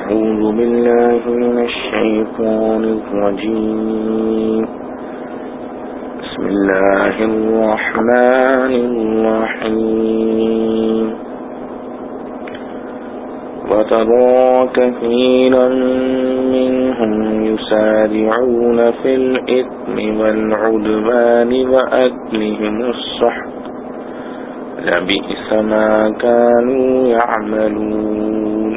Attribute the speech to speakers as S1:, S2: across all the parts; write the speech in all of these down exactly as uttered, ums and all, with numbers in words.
S1: أعوذ بالله من الشيطان الرجيم بسم الله الرحمن الرحيم وترى كثيرا منهم يسارعون في الإثم والعدوان وأكلهم السحت لبئس ما كانوا يعملون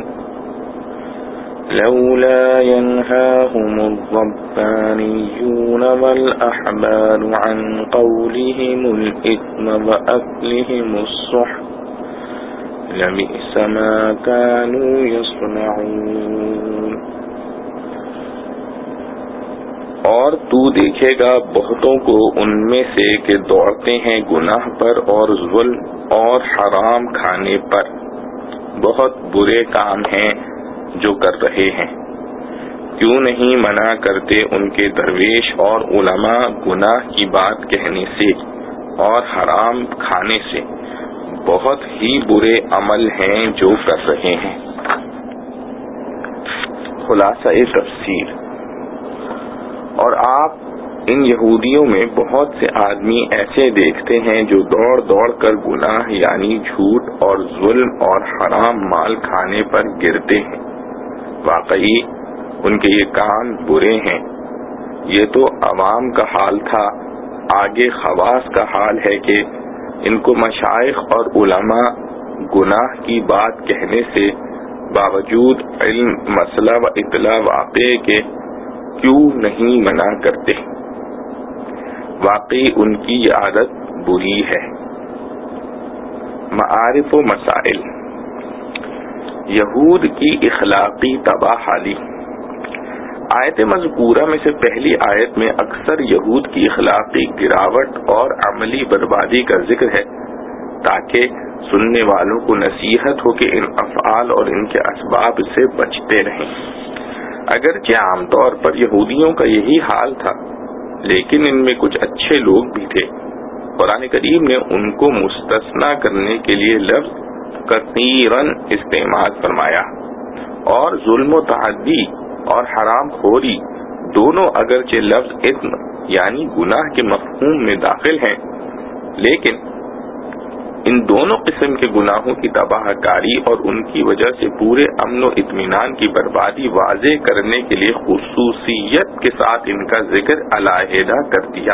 S1: لولا ينهاهم الربانيون والأحبار عن قولهم الإثم وأكلهم السحت لبئس ما كانوا يصنعون. اور تو دیکھے گا بہتوں کو ان میں سے کہ دوڑتے ہیں گناہ پر اور ظلم اور حرام کھانے پر. بہت برے کام ہیں جو کر رہے ہیں. کیوں نہیں منع کرتے ان کے درویش اور علماء گناہ کی بات کہنے سے اور حرام کھانے سے؟ بہت ہی برے عمل ہیں جو کر رہے ہیں. خلاصہ تفسیر. اور آپ ان یہودیوں میں بہت سے آدمی ایسے دیکھتے ہیں جو دوڑ دوڑ کر گناہ یعنی جھوٹ اور ظلم اور حرام مال کھانے پر گرتے ہیں. واقعی ان کے یہ کام برے ہیں. یہ تو عوام کا حال تھا، آگے خواص کا حال ہے کہ ان کو مشائخ اور علماء گناہ کی بات کہنے سے باوجود علم مسئلہ و اطلاع واقع کے کیوں نہیں منع کرتے. واقعی ان کی یہ عادت بری ہے. معارف و مسائل. یہود کی اخلاقی تباہ حالی. آیت مذکورہ میں سے پہلی آیت میں اکثر یہود کی اخلاقی گراوٹ اور عملی بربادی کا ذکر ہے تاکہ سننے والوں کو نصیحت ہو کہ ان افعال اور ان کے اسباب سے بچتے رہیں. اگرچہ عام طور پر یہودیوں کا یہی حال تھا، لیکن ان میں کچھ اچھے لوگ بھی تھے. قرآن کریم نے ان کو مستثنا کرنے کے لیے لفظ کثیرن استعمال فرمایا. اور ظلم و تعدی اور حرام خوری دونوں اگرچہ لفظ اثم یعنی گناہ کے مفہوم میں داخل ہیں، لیکن ان دونوں قسم کے گناہوں کی تباہ کاری اور ان کی وجہ سے پورے امن و اطمینان کی بربادی واضح کرنے کے لیے خصوصیت کے ساتھ ان کا ذکر علیحدہ کر دیا.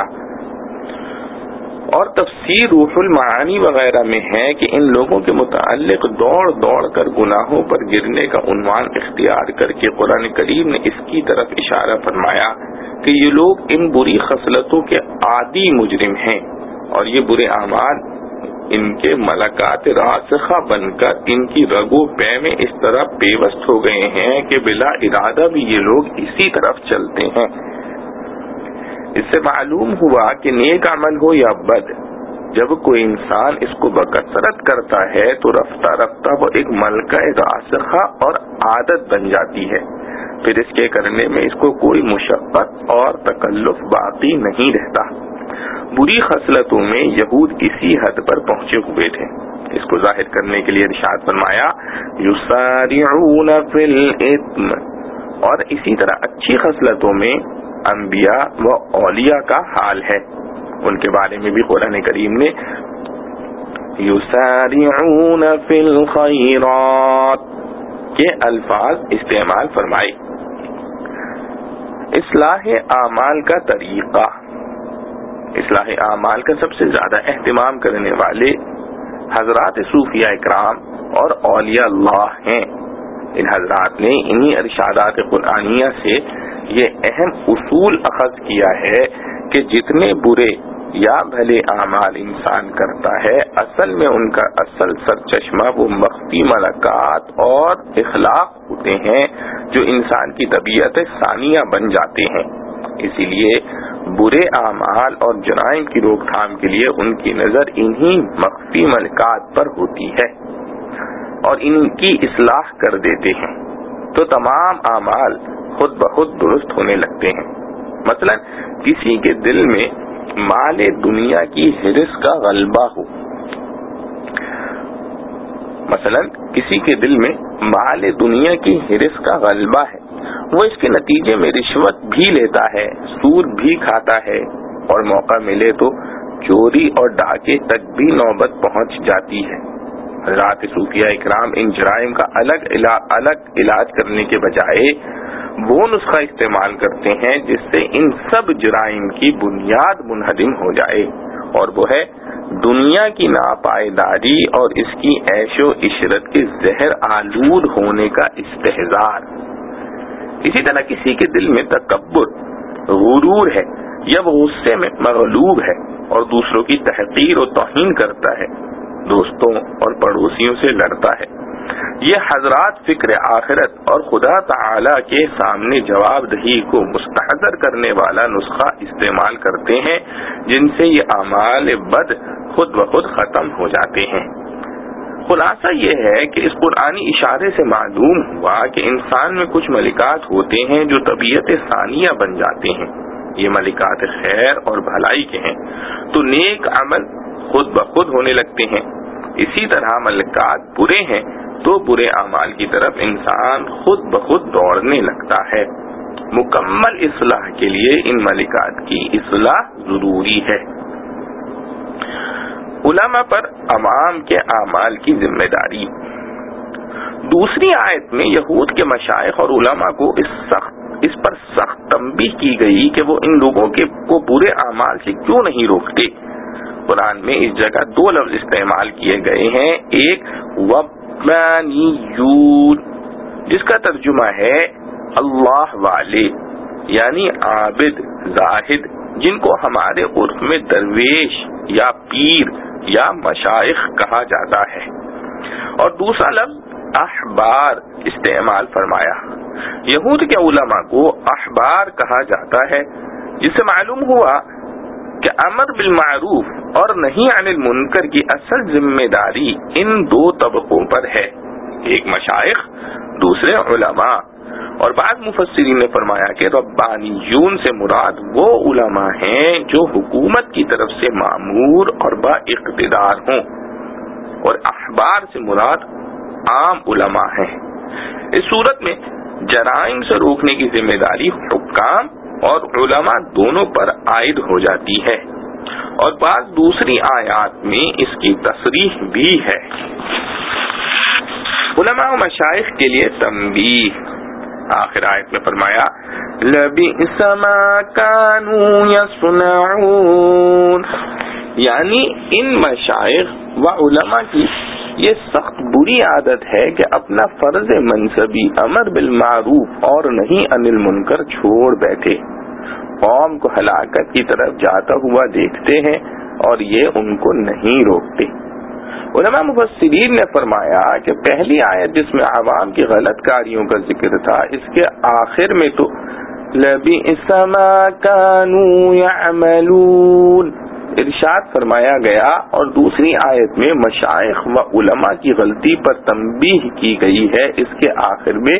S1: اور تفسیر روح المعانی وغیرہ میں ہے کہ ان لوگوں کے متعلق دوڑ دوڑ کر گناہوں پر گرنے کا عنوان اختیار کر کے قرآن کریم نے اس کی طرف اشارہ فرمایا کہ یہ لوگ ان بری خصلتوں کے عادی مجرم ہیں، اور یہ برے اعمال ان کے ملکات راسخہ بن کر ان کی رگو پے میں اس طرح پیوست ہو گئے ہیں کہ بلا ارادہ بھی یہ لوگ اسی طرف چلتے ہیں. اس سے معلوم ہوا کہ نیک عمل ہو یا بد، جب کوئی انسان اس کو بکثرت کرتا ہے تو رفتہ رفتہ وہ ایک ملکہ راسخہ اور عادت بن جاتی ہے. پھر اس کے کرنے میں اس کو کوئی مشقت اور تکلف باقی نہیں رہتا. بری خصلتوں میں یہود اسی حد پر پہنچے ہوئے تھے. اس کو ظاہر کرنے کے لیے ارشاد فرمایا یسارعون فی الاثم. اور اسی طرح اچھی خصلتوں میں انبیاء و اولیاء کا حال ہے. ان کے بارے میں بھی قرآن کریم نے یسارعون فی الخیرات کے الفاظ استعمال فرمائے. اصلاح اعمال کا طریقہ. اصلاح اعمال کا سب سے زیادہ اہتمام کرنے والے حضرات صوفیاء اکرام اور اولیاء اللہ ہیں. ان حضرات نے انہی ارشادات قرآنیہ سے یہ اہم اصول اخذ کیا ہے کہ جتنے برے یا بھلے اعمال انسان کرتا ہے، اصل میں ان کا اصل سرچشمہ وہ مخفی ملکات اور اخلاق ہوتے ہیں جو انسان کی طبیعت ثانیہ بن جاتے ہیں. اسی لیے برے اعمال اور جرائم کی روک تھام کے لیے ان کی نظر انہی مخفی ملکات پر ہوتی ہے اور ان کی اصلاح کر دیتے ہیں، تو تمام اعمال خود بخود درست ہونے لگتے ہیں. مثلا کسی کے دل میں مال دنیا کی حرص کا غلبہ ہو، مثلا کسی کے دل میں مال دنیا کی حرص کا غلبہ ہے، وہ اس کے نتیجے میں رشوت بھی لیتا ہے، سود بھی کھاتا ہے، اور موقع ملے تو چوری اور ڈاکے تک بھی نوبت پہنچ جاتی ہے۔ حضرات صوفیہ اکرام ان جرائم کا الگ الگ علاج کرنے کے بجائے وہ نسخہ استعمال کرتے ہیں جس سے ان سب جرائم کی بنیاد منہدم ہو جائے، اور وہ ہے دنیا کی ناپائیداری اور اس کی عیش و عشرت کے زہر آلود ہونے کا استحضار۔ اسی طرح کسی کے دل میں تکبر، غرور ہے یا وہ غصے میں مغلوب ہے اور دوسروں کی تحقیر و توہین کرتا ہے، دوستوں اور پڑوسیوں سے لڑتا ہے، یہ حضرات فکر آخرت اور خدا تعالی کے سامنے جواب دہی کو مستحضر کرنے والا نسخہ استعمال کرتے ہیں، جن سے یہ اعمال بد خود بخود ختم ہو جاتے ہیں۔ خلاصہ یہ ہے کہ اس قرآنی اشارے سے معلوم ہوا کہ انسان میں کچھ ملکات ہوتے ہیں جو طبیعت ثانیہ بن جاتے ہیں، یہ ملکات خیر اور بھلائی کے ہیں تو نیک عمل خود بخود ہونے لگتے ہیں، اسی طرح ملکات برے ہیں تو برے اعمال کی طرف انسان خود بخود دوڑنے لگتا ہے۔ مکمل اصلاح کے لیے ان ملکات کی اصلاح ضروری ہے۔ علماء پر عوام کے اعمال کی ذمہ داری۔ دوسری آیت میں یہود کے مشائخ اور علماء کو اس سخت اس پر سخت تنبیہ کی گئی کہ وہ ان لوگوں کے کو برے اعمال سے کیوں نہیں روکتے۔ قرآن میں اس جگہ دو لفظ استعمال کیے گئے ہیں، ایک وَبَّانِيُّونَ جس کا ترجمہ ہے اللہ والے، یعنی عابد زاہد، جن کو ہمارے عرف میں درویش یا پیر یا مشائخ کہا جاتا ہے، اور دوسرا لفظ احبار استعمال فرمایا۔ یہود کے علماء کو احبار کہا جاتا ہے، جس سے معلوم ہوا کہ امر بالمعروف اور نہی عن المنکر کی اصل ذمہ داری ان دو طبقوں پر ہے، ایک مشائخ، دوسرے علماء۔ اور بعض مفسرین نے فرمایا کہ ربانیون سے مراد وہ علماء ہیں جو حکومت کی طرف سے مامور اور با اقتدار ہوں، اور احبار سے مراد عام علماء ہیں۔ اس صورت میں جرائم سے روکنے کی ذمہ داری حکام اور علماء دونوں پر عائد ہو جاتی ہے، اور بعض دوسری آیات میں اس کی تصریح بھی ہے۔ علماء و مشائخ کے لیے تنبیہ، آخر آیت میں فرمایا لَبِئْسَ مَا كَانُوا يَصْنَعُونَ، یعنی ان مشائخ و علماء کی یہ سخت بری عادت ہے کہ اپنا فرض منصبی امر بالمعروف اور نہی عن المنکر چھوڑ بیٹھے، قوم کو ہلاکت کی طرف جاتا ہوا دیکھتے ہیں اور یہ ان کو نہیں روکتے۔ علماء مفسرین نے فرمایا کہ پہلی آیت جس میں عوام کی غلط کاریوں کا ذکر تھا، اس کے آخر میں تو لَبِئْسَ مَا كَانُوا يَعْمَلُونَ ارشاد فرمایا گیا، اور دوسری آیت میں مشائخ و علماء کی غلطی پر تنبیہ کی گئی ہے، اس کے آخر میں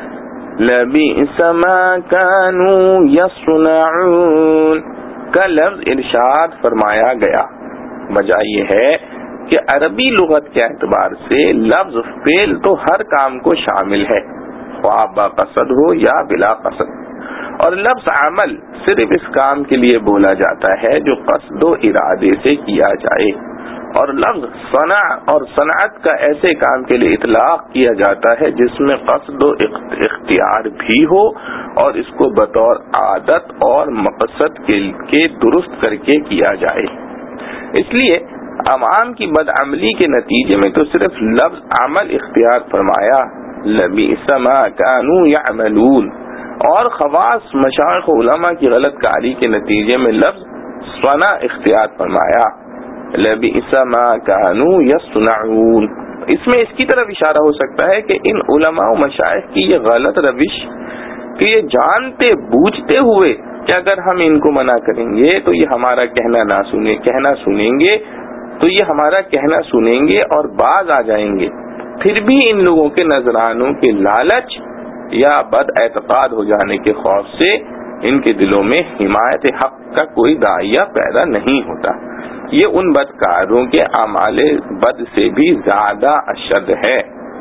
S1: لَبِئْسَ مَا كَانُوا يَصْنَعُونَ کا لفظ ارشاد فرمایا گیا۔ وجہ یہ ہے کہ عربی لغت کے اعتبار سے لفظ فعل تو ہر کام کو شامل ہے، خواہ با قصد ہو یا بلا قصد، اور لفظ عمل صرف اس کام کے لیے بولا جاتا ہے جو قصد و ارادے سے کیا جائے، اور لفظ صنع اور صنعت کا ایسے کام کے لیے اطلاق کیا جاتا ہے جس میں قصد و اختیار بھی ہو اور اس کو بطور عادت اور مقصد کے درست کر کے کیا جائے۔ اس لیے عوام کی بدعملی کے نتیجے میں تو صرف لفظ عمل اختیار فرمایا لَبِئْسَ مَا كَانُوا يَعْمَلُونَ، اور خواص مشائخ علماء کی غلط کاری کے نتیجے میں لفظ صنع اختیار فرمایا لَبِئْسَ مَا كَانُوا يَصْنَعُونَ۔ اس میں اس کی طرف اشارہ ہو سکتا ہے کہ ان علماء و مشائخ کی یہ غلط روش کہ یہ جانتے بوجھتے ہوئے کہ اگر ہم ان کو منع کریں گے تو یہ ہمارا کہنا نہ سنیں کہنا سنیں گے تو یہ ہمارا کہنا سنیں گے اور باز آ جائیں گے، پھر بھی ان لوگوں کے نذرانوں کے لالچ یا بد اعتقاد ہو جانے کے خوف سے ان کے دلوں میں حمایت حق کا کوئی داعیہ پیدا نہیں ہوتا۔ یہ ان بدکاروں کے اعمال بد سے بھی زیادہ اشد ہے۔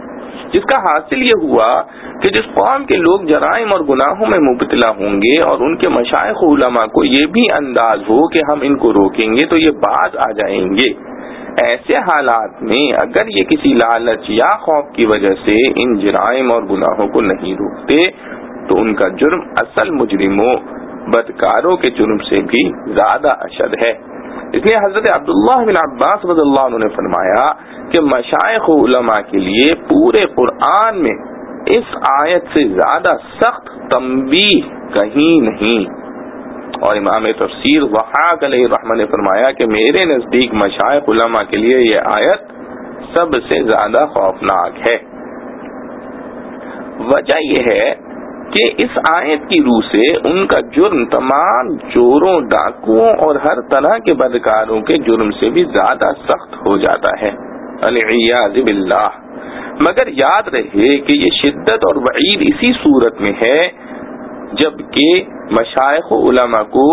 S1: جس کا حاصل یہ ہوا کہ جس قوم کے لوگ جرائم اور گناہوں میں مبتلا ہوں گے اور ان کے مشائخ علماء کو یہ بھی انداز ہو کہ ہم ان کو روکیں گے تو یہ باز آ جائیں گے، ایسے حالات میں اگر یہ کسی لالچ یا خوف کی وجہ سے ان جرائم اور گناہوں کو نہیں روکتے تو ان کا جرم اصل مجرموں بدکاروں کے جرم سے بھی زیادہ اشد ہے۔ اس لیے حضرت عبداللہ بن عباس رضی اللہ عنہ نے فرمایا کہ مشائخ علماء کے لیے پورے قرآن میں اس آیت سے زیادہ سخت تنبیہ کہیں نہیں۔ اور امام تفسیر ضحاک علیہ الرحمہ نے فرمایا کہ میرے نزدیک مشائخ علماء کے لیے یہ آیت سب سے زیادہ خوفناک ہے۔ وجہ یہ ہے کہ اس آیت کی روح سے ان کا جرم تمام چوروں، ڈاکوؤں اور ہر طرح کے بدکاروں کے جرم سے بھی زیادہ سخت ہو جاتا ہے، العیاذ باللہ۔ مگر یاد رہے کہ یہ شدت اور وعید اسی صورت میں ہے جبکہ مشائخ و علماء کو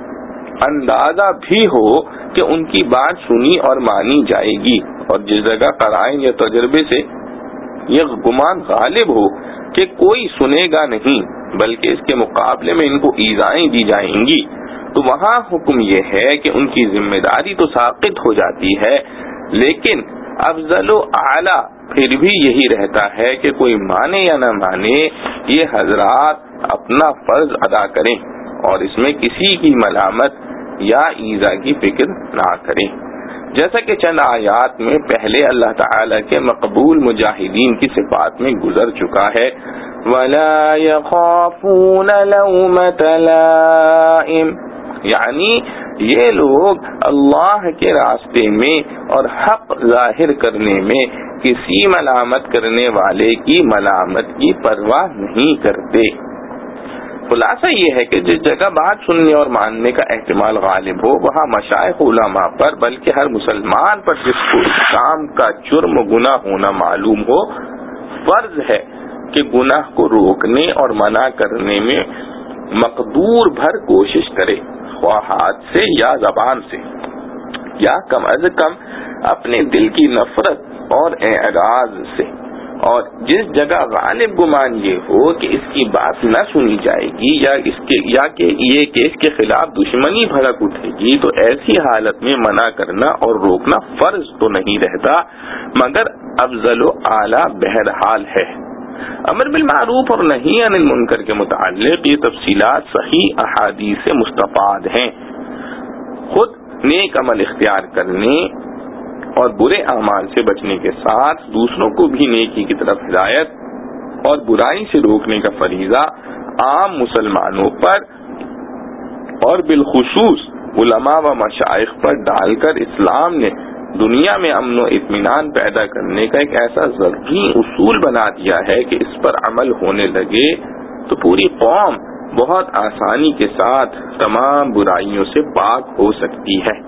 S1: اندازہ بھی ہو کہ ان کی بات سنی اور مانی جائے گی، اور جس جگہ قرائن یا تجربے سے یہ گمان غالب ہو کہ کوئی سنے گا نہیں بلکہ اس کے مقابلے میں ان کو ایذائیں دی جائیں گی، تو وہاں حکم یہ ہے کہ ان کی ذمہ داری تو ساقط ہو جاتی ہے، لیکن افضل و اعلی پھر بھی یہی رہتا ہے کہ کوئی مانے یا نہ مانے یہ حضرات اپنا فرض ادا کریں اور اس میں کسی کی ملامت یا ایذا کی فکر نہ کریں، جیسا کہ چند آیات میں پہلے اللہ تعالی کے مقبول مجاہدین کی صفات میں گزر چکا ہے، وَلَا يَخَافُونَ لَوْمَةَ لَائِمٍ، یعنی یہ لوگ اللہ کے راستے میں اور حق ظاہر کرنے میں کسی ملامت کرنے والے کی ملامت کی پرواہ نہیں کرتے۔ خلاصہ یہ ہے کہ جس جگہ بات سننے اور ماننے کا احتمال غالب ہو وہاں مشائخ علماء پر بلکہ ہر مسلمان پر جس کو اس کام کا جرم و گناہ ہونا معلوم ہو، فرض ہے کہ گناہ کو روکنے اور منع کرنے میں مقدور بھر کوشش کرے، خواہ ہاتھ سے یا زبان سے، یا کم از کم اپنے دل کی نفرت اور اعراض سے، اور جس جگہ غالب گمان یہ ہو کہ اس کی بات نہ سنی جائے گی یا اس کے یا کہ یہ کہ اس کے خلاف دشمنی بھڑک اٹھے گی تو ایسی حالت میں منع کرنا اور روکنا فرض تو نہیں رہتا مگر افضل و اعلیٰ بہرحال ہے۔ امر بالمعروف اور نہی عن المنکر کے متعلق یہ تفصیلات صحیح احادیث سے مستفاد ہیں۔ خود نیک عمل اختیار کرنے اور برے اعمال سے بچنے کے ساتھ دوسروں کو بھی نیکی کی طرف ہدایت اور برائی سے روکنے کا فریضہ عام مسلمانوں پر اور بالخصوص علماء و مشائخ پر ڈال کر اسلام نے دنیا میں امن و اطمینان پیدا کرنے کا ایک ایسا ضروری اصول بنا دیا ہے کہ اس پر عمل ہونے لگے تو پوری قوم بہت آسانی کے ساتھ تمام برائیوں سے پاک ہو سکتی ہے۔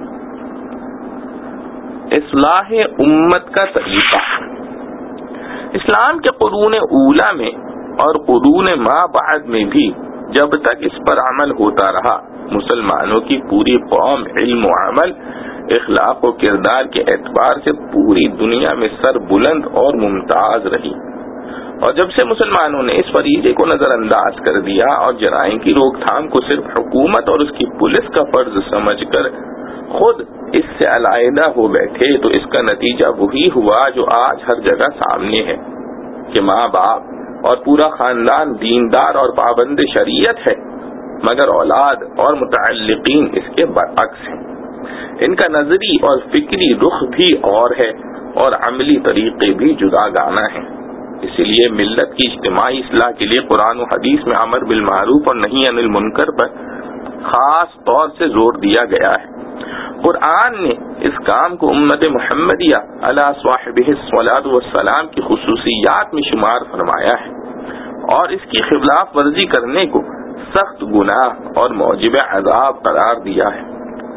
S1: اصلاح امت کا طریقہ۔ اسلام کے قرون اولا میں اور قرون ما بعد میں بھی جب تک اس پر عمل ہوتا رہا مسلمانوں کی پوری قوم علم و عمل، اخلاق و کردار کے اعتبار سے پوری دنیا میں سر بلند اور ممتاز رہی، اور جب سے مسلمانوں نے اس فریضے کو نظر انداز کر دیا اور جرائم کی روک تھام کو صرف حکومت اور اس کی پولیس کا فرض سمجھ کر خود اس سے علیحدہ ہو بیٹھے تو اس کا نتیجہ وہی ہوا جو آج ہر جگہ سامنے ہے کہ ماں باپ اور پورا خاندان دیندار اور پابند شریعت ہے مگر اولاد اور متعلقین اس کے برعکس ہیں، ان کا نظری اور فکری رخ بھی اور ہے اور عملی طریقے بھی جدا گانا ہیں۔ اسی لیے ملت کی اجتماعی اصلاح کے لیے قرآن و حدیث میں امر بالمعروف اور نہی عن المنکر پر خاص طور سے زور دیا گیا ہے۔ قرآن نے اس کام کو امت محمدیہ علی صاحبہ الصلاۃ والسلام کی خصوصیات میں شمار فرمایا ہے اور اس کی خلاف ورزی کرنے کو سخت گناہ اور موجب عذاب قرار دیا ہے۔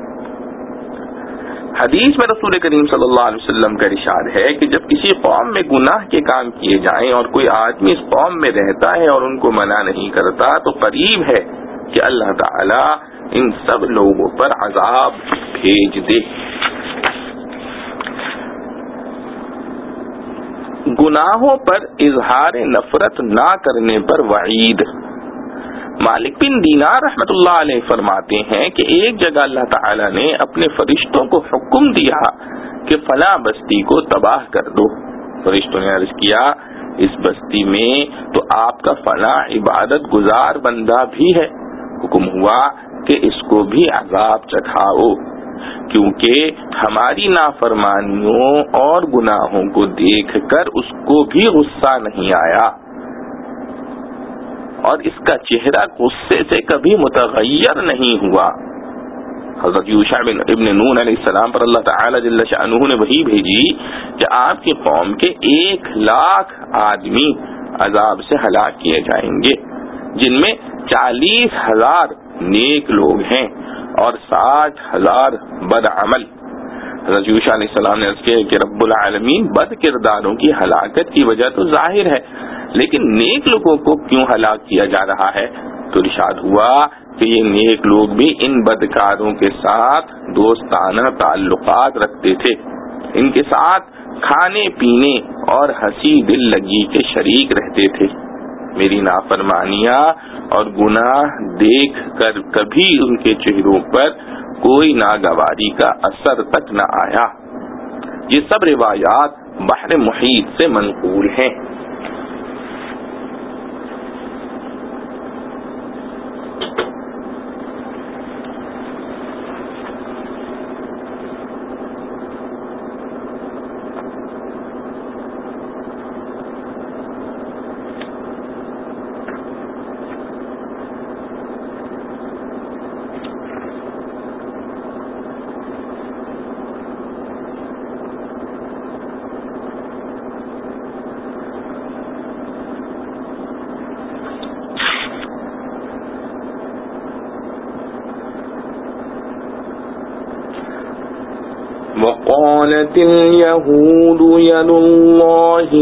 S1: حدیث میں رسول کریم صلی اللہ علیہ وسلم کا ارشاد ہے کہ جب کسی قوم میں گناہ کے کام کیے جائیں اور کوئی آدمی اس قوم میں رہتا ہے اور ان کو منع نہیں کرتا تو قریب ہے کہ اللہ تعالی ان سب لوگوں پر عذاب بھیج دے۔ گناہوں پر اظہار نفرت نہ کرنے پر وعید۔ مالک بن دینار رحمۃ اللہ علیہ فرماتے ہیں کہ ایک جگہ اللہ تعالی نے اپنے فرشتوں کو حکم دیا کہ فلاں بستی کو تباہ کر دو۔ فرشتوں نے عرض کیا اس بستی میں تو آپ کا فلاں عبادت گزار بندہ بھی ہے۔ حکم ہوا کہ اس کو بھی عذاب چکھاؤ، کیونکہ ہماری نافرمانیوں اور گناہوں کو دیکھ کر اس کو بھی غصہ نہیں آیا اور اس کا چہرہ غصے سے کبھی متغیر نہیں ہوا۔ حضرت یوشع بن ابن نون علیہ السلام پر اللہ تعالی جل شأنہ نے وحی بھیجی کہ آپ کی قوم کے ایک لاکھ آدمی عذاب سے ہلاک کیے جائیں گے، جن میں چالیس ہزار نیک لوگ ہیں اور ساٹھ ہزار بد عمل۔ حضرت یوشع علیہ السلام نے عرض کیا کہ رب العالمین بد کرداروں کی ہلاکت کی وجہ تو ظاہر ہے، لیکن نیک لوگوں کو کیوں ہلاک کیا جا رہا ہے؟ تو ارشاد ہوا کہ یہ نیک لوگ بھی ان بدکاروں کے ساتھ دوستانہ تعلقات رکھتے تھے، ان کے ساتھ کھانے پینے اور ہنسی دل لگی کے شریک رہتے تھے۔ میری نافرمانیاں اور گناہ دیکھ کر کبھی ان کے چہروں پر کوئی ناگواری کا اثر تک نہ آیا۔ یہ سب روایات بحر محیط سے منقول ہیں۔ وقالت اليهود يد الله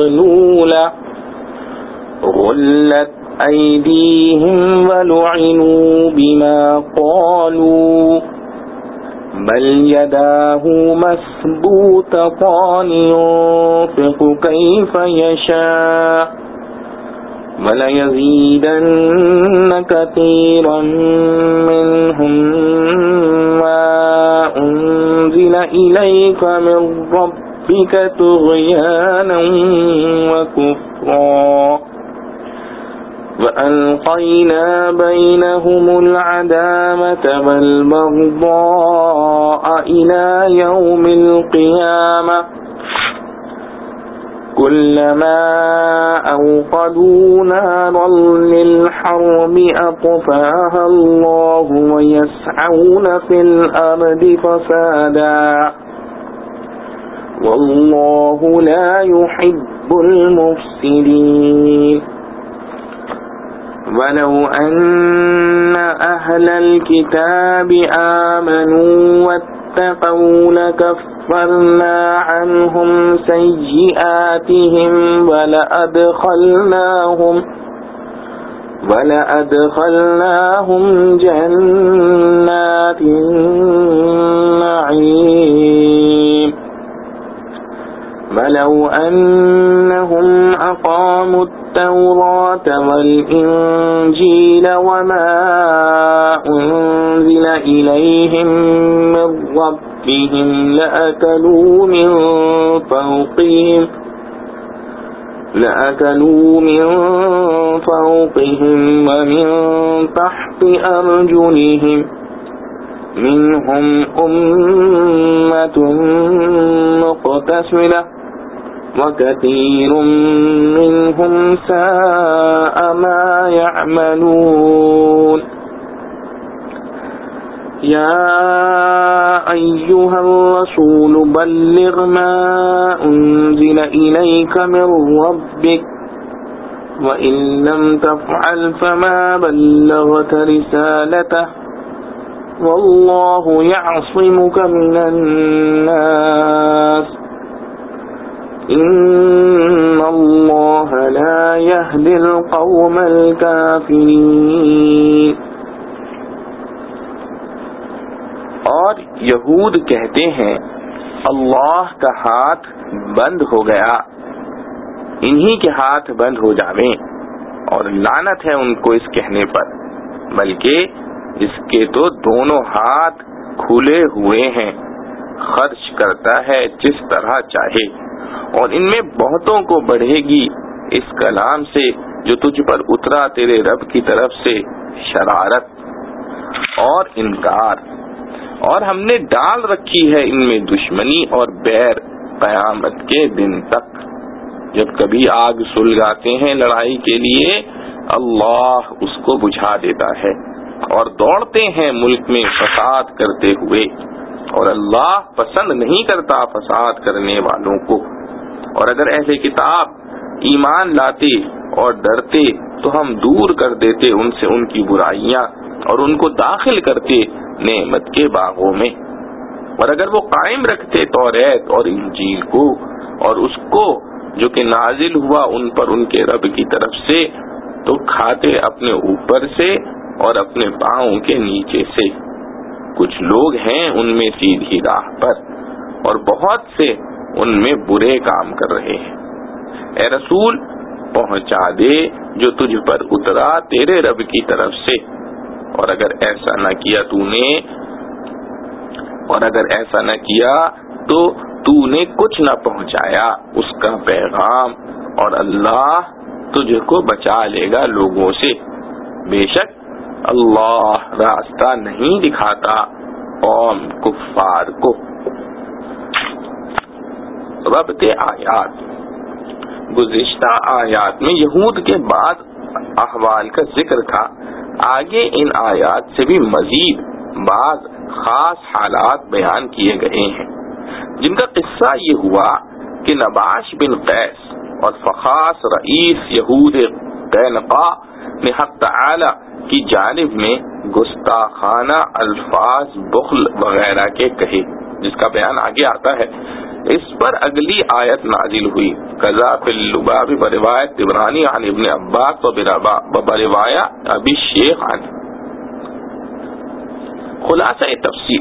S1: مغلولة غلت أيديهم ولعنوا بما قالوا بل يداه مبسوطتان ينفق كيف يشاء وَلَيَزِيدَنَّ كَثِيرًا مِّنْهُم مَّا أُنزِلَ إِلَيْكَ مِن رَّبِّكَ طُغْيَانًا وَكُفْرًا وَأَلْقَيْنَا بَيْنَهُمُ الْعَدَاوَةَ وَالْبَغْضَاءَ إِلَى يَوْمِ الْقِيَامَةِ كلما أوقدوا نارا للحرب أطفاها الله ويسعون في الأرض فسادا والله لا يحب المفسدين ولو أن أهل الكتاب آمنوا واتقوا لكفرنا عنهم سيئاتهم ولأدخلناهم ولأدخلناهم جنات النعيم ولو أنهم أقاموا التوراة والإنجيل وما أنزل إليهم من ربهم لأكلوا من فوقهم لأكلوا من فوقهم ومن تحت أرجلهم منهم أمة مقتصدة وكثير منهم ساء ما يعملون يا أيها الرسول بلغ ما أنزل إليك من ربك وإن لم تفعل فما بلغت رسالته والله يعصمك من الناس إن الله لا يهدي القوم الكافرين اور یہود کہتے ہیں اللہ کا ہاتھ بند ہو گیا، انہی کے ہاتھ بند ہو جاویں، اور لعنت ہے ان کو اس کہنے پر، بلکہ اس کے تو دونوں ہاتھ کھلے ہوئے ہیں، خرچ کرتا ہے جس طرح چاہے، اور ان میں بہتوں کو بڑھے گی اس کلام سے جو تجھ پر اترا تیرے رب کی طرف سے، شرارت اور انکار، اور ہم نے ڈال رکھی ہے ان میں دشمنی اور بیر قیامت کے دن تک۔ جب کبھی آگ سلگاتے ہیں لڑائی کے لیے، اللہ اس کو بجھا دیتا ہے، اور دوڑتے ہیں ملک میں فساد کرتے ہوئے، اور اللہ پسند نہیں کرتا فساد کرنے والوں کو۔ اور اگر اہل کتاب ایمان لاتے اور ڈرتے تو ہم دور کر دیتے ان سے ان کی برائیاں، اور ان کو داخل کرتے نعمت کے باغوں میں۔ اور اگر وہ قائم رکھتے توریت اور انجیل کو، اور اس کو جو کہ نازل ہوا ان پر ان کے رب کی طرف سے، تو کھاتے اپنے اوپر سے اور اپنے پاؤں کے نیچے سے۔ کچھ لوگ ہیں ان میں سیدھی راہ پر، اور بہت سے ان میں برے کام کر رہے ہیں۔ اے رسول، پہنچا دے جو تجھ پر اترا تیرے رب کی طرف سے، اور اگر ایسا نہ کیا تو نے اور اگر ایسا نہ کیا تو تو نے کچھ نہ پہنچایا اس کا پیغام، اور اللہ تجھ کو بچا لے گا لوگوں سے۔ بے شک اللہ راستہ نہیں دکھاتا قوم کفار کو۔ ربط آیات، گزشتہ آیات میں یہود کے بعد احوال کا ذکر تھا، آگے ان آیات سے بھی مزید بعض خاص حالات بیان کیے گئے ہیں، جن کا قصہ یہ ہوا کہ نباش بن قیس اور فخاس رئیس یہود قینقاع نے حق تعالی کی جانب میں گستاخانہ الفاظ بخل وغیرہ کے کہے، جس کا بیان آگے آتا ہے۔ اس پر اگلی آیت نازل ہوئی، قضا فی اللباب بروایت طبرانی عن ابن عباس و بروایت ابی شیخ عن۔ خلاصہ تفسیر،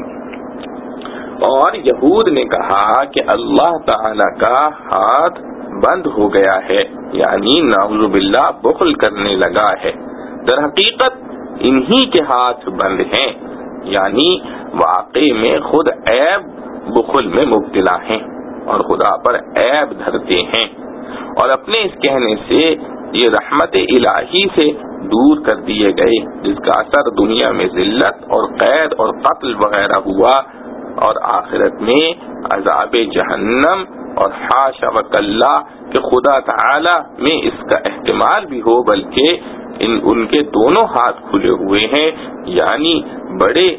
S1: اور یہود نے کہا کہ اللہ تعالی کا ہاتھ بند ہو گیا ہے، یعنی نعوذ باللہ بخل کرنے لگا ہے۔ در حقیقت انہی کے ہاتھ بند ہیں، یعنی واقعی میں خود عیب بخل میں مبتلا ہیں اور خدا پر عیب دھرتے ہیں، اور اپنے اس کہنے سے یہ رحمت الہی سے دور کر دیے گئے، جس کا اثر دنیا میں ذلت اور قید اور قتل وغیرہ ہوا، اور آخرت میں عذاب جہنم، اور حاشا وکلا کہ خدا تعالی میں اس کا احتمال بھی ہو، بلکہ ان ان کے دونوں ہاتھ کھلے ہوئے ہیں، یعنی بڑے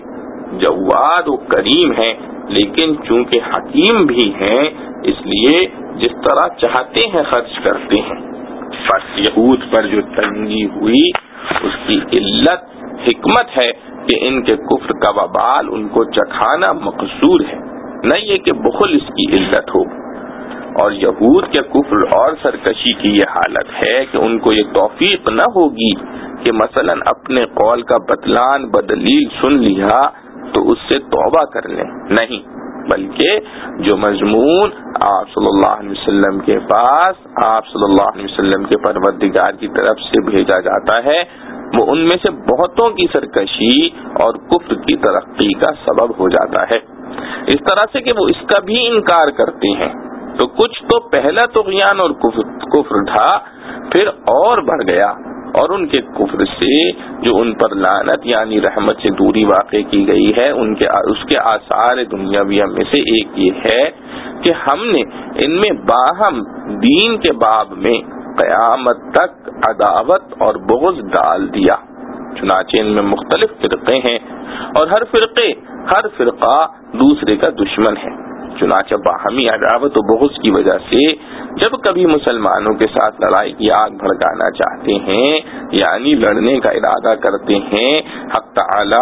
S1: جواد و کریم ہیں، لیکن چونکہ حکیم بھی ہیں اس لیے جس طرح چاہتے ہیں خرچ کرتے ہیں۔ بس یہود پر جو تنگی ہوئی اس کی علت حکمت ہے کہ ان کے کفر کا وبال ان کو چکھانا مقصود ہے، نہ یہ کہ بخل اس کی علت ہو۔ اور یہود کے کفر اور سرکشی کی یہ حالت ہے کہ ان کو یہ توفیق نہ ہوگی کہ مثلا اپنے قول کا بطلان بدلیل سن لیا تو اس سے توبہ کر لیں، نہیں، بلکہ جو مضمون آپ صلی اللہ علیہ وسلم کے پاس آپ صلی اللہ علیہ وسلم کے پروردگار کی طرف سے بھیجا جاتا ہے وہ ان میں سے بہتوں کی سرکشی اور کفر کی ترقی کا سبب ہو جاتا ہے، اس طرح سے کہ وہ اس کا بھی انکار کرتے ہیں۔ تو کچھ تو پہلا طغیان اور کفر تھا، پھر اور بڑھ گیا، اور ان کے کفر سے جو ان پر لعنت یعنی رحمت سے دوری واقع کی گئی ہے، ان کے اس کے آثار دنیاویہ میں سے ایک یہ ہے کہ ہم نے ان میں باہم دین کے باب میں قیامت تک عداوت اور بغض ڈال دیا۔ چنانچہ ان میں مختلف فرقے ہیں، اور ہر فرقے ہر فرقہ دوسرے کا دشمن ہے۔ چنانچہ باہمی عداوت و بغض کی وجہ سے جب کبھی مسلمانوں کے ساتھ لڑائی کی آگ بھڑکانا چاہتے ہیں، یعنی لڑنے کا ارادہ کرتے ہیں، حق تعالی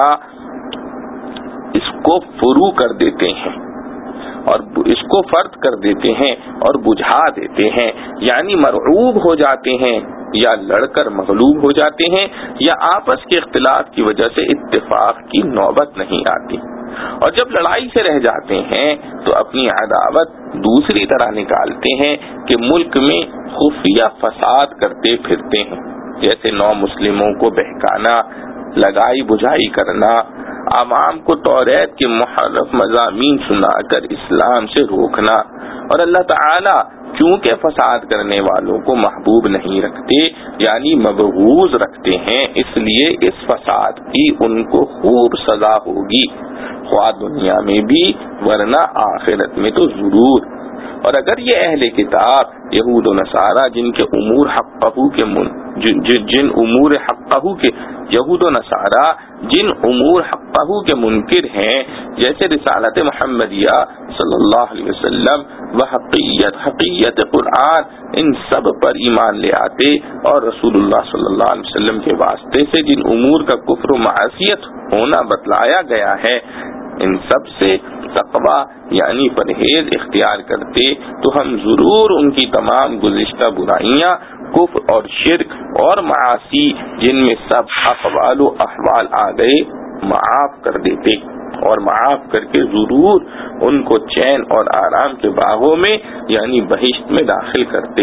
S1: اس کو فرو کر دیتے ہیں اور اس کو فرد کر دیتے ہیں اور بجھا دیتے ہیں، یعنی مرعوب ہو جاتے ہیں یا لڑ کر مغلوب ہو جاتے ہیں، یا آپس کے اختلاف کی وجہ سے اتفاق کی نوبت نہیں آتی۔ اور جب لڑائی سے رہ جاتے ہیں تو اپنی عداوت دوسری طرح نکالتے ہیں کہ ملک میں خفیہ فساد کرتے پھرتے ہیں، جیسے نو مسلموں کو بہکانا، لگائی بجھائی کرنا، عوام کو توریت کے محرف مضامین سنا کر اسلام سے روکنا۔ اور اللہ تعالی چونکہ فساد کرنے والوں کو محبوب نہیں رکھتے یعنی مبغوض رکھتے ہیں، اس لیے اس فساد کی ان کو خوب سزا ہوگی، خواہ دنیا میں بھی ورنہ آخرت میں تو ضرور۔ اور اگر یہ اہل کتاب یہود و نصارہ جن کے امور حقہ کے من جن, جن امور حقہ کے یہود و نصارہ جن امور حقہ کے منکر ہیں، جیسے رسالت محمدیہ صلی اللہ علیہ وسلم و حقیت حقیت قرآن، ان سب پر ایمان لے آتے اور رسول اللہ صلی اللہ علیہ وسلم کے واسطے سے جن امور کا کفر و معصیت ہونا بتلایا گیا ہے، ان سب سے تقوی یعنی پرہیز اختیار کرتے تو ہم ضرور ان کی تمام گزشتہ برائیاں، کفر اور شرک اور معاصی جن میں سب اقوال و احوال آ گئے معاف کر دیتے، اور معاف کر کے ضرور ان کو چین اور آرام کے باغوں میں یعنی بہشت میں داخل کرتے۔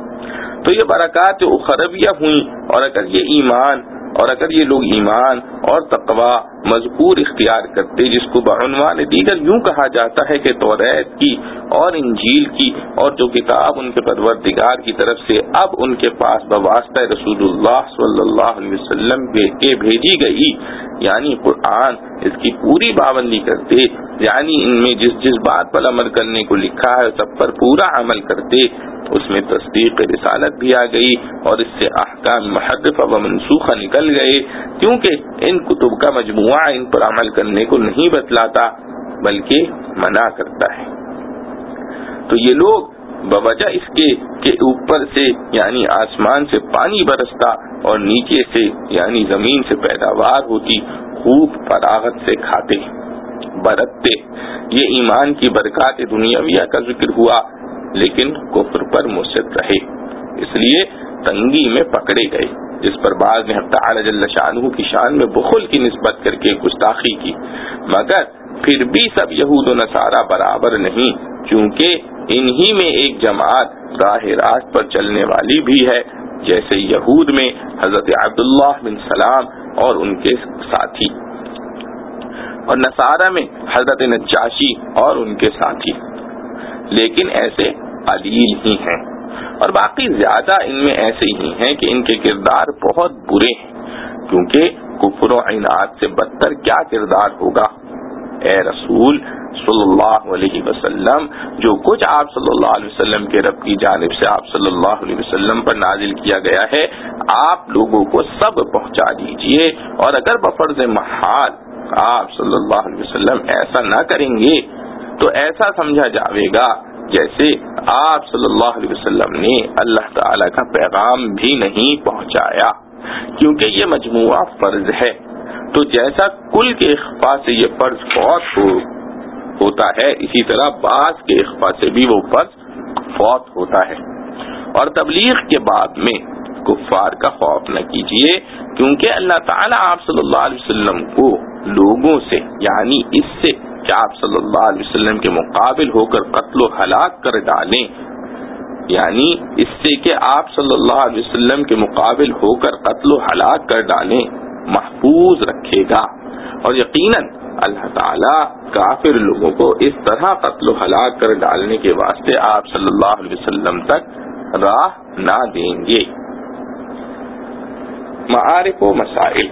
S1: تو یہ برکات اخرویہ ہوئیں، اور اگر یہ ایمان اور اگر یہ لوگ ایمان اور تقوی مذکور اختیار کرتے، جس کو بعنوان دیگر یوں کہا جاتا ہے کہ توریت کی اور انجیل کی اور جو کتاب ان کے پروردگار کی طرف سے اب ان کے پاس بواسطہ رسول اللہ صلی اللہ علیہ وسلم کے بھیجی گئی یعنی قرآن، اس کی پوری پابندی کرتے، یعنی ان میں جس جس بات پر عمل کرنے کو لکھا ہے سب پر پورا عمل کرتے، اس میں تصدیق رسالت بھی آ گئی اور اس سے احکام محرفہ و منسوخہ نکل گئے، کیونکہ ان کتب کا مجموعہ ان پر عمل کرنے کو نہیں بتلاتا بلکہ منع کرتا ہے۔ تو یہ لوگ بوجہ اس کے کہ اوپر سے یعنی آسمان سے پانی برستا اور نیچے سے یعنی زمین سے پیداوار ہوتی خوب فراغت سے کھاتے برتتے، یہ ایمان کی برکات دنیاویہ کا ذکر ہوا، لیکن کفر پر مصر رہے، اس لیے تنگی میں پکڑے گئے، جس پر بعض نے حق تعالی جل شانہ کی شان میں بخل کی نسبت کر کے گستاخی کی، مگر پھر بھی سب یہود و نصارہ برابر نہیں، چونکہ انہی میں ایک جماعت راہ راست پر چلنے والی بھی ہے، جیسے یہود میں حضرت عبداللہ بن سلام اور ان کے ساتھی، اور نصارہ میں حضرت نجاشی اور ان کے ساتھی، لیکن ایسے قلیل ہی ہیں، اور باقی زیادہ ان میں ایسے ہی ہیں کہ ان کے کردار بہت برے ہیں، کیونکہ کفر و عناد سے بدتر کیا کردار ہوگا۔ اے رسول صلی اللہ علیہ وسلم، جو کچھ آپ صلی اللہ علیہ وسلم کے رب کی جانب سے آپ صلی اللہ علیہ وسلم پر نازل کیا گیا ہے، آپ لوگوں کو سب پہنچا دیجئے، اور اگر بفرض محال آپ صلی اللہ علیہ وسلم ایسا نہ کریں گے تو ایسا سمجھا جاوے گا جیسے آپ صلی اللہ علیہ وسلم نے اللہ تعالی کا پیغام بھی نہیں پہنچایا، کیونکہ یہ مجموعہ فرض ہے، تو جیسا کل کے اخفاء سے یہ فرض فوت ہو ہوتا ہے، اسی طرح بعض کے اخفاء سے بھی وہ فرض فوت ہوتا ہے۔ اور تبلیغ کے بعد میں کفار کا خوف نہ کیجیے، کیونکہ اللہ تعالی آپ صلی اللہ علیہ وسلم کو لوگوں سے یعنی اس سے کہ آپ صلی اللہ علیہ وسلم کے مقابل ہو کر قتل و ہلاک کر ڈالیں، یعنی اس سے کہ آپ صلی اللہ علیہ وسلم کے مقابل ہو کر قتل و ہلاک کر ڈالیں محفوظ رکھے گا، اور یقیناً اللہ تعالی کافر لوگوں کو اس طرح قتل و ہلاک کر ڈالنے کے واسطے آپ صلی اللہ علیہ وسلم تک راہ نہ دیں گے۔ معارف و مسائل،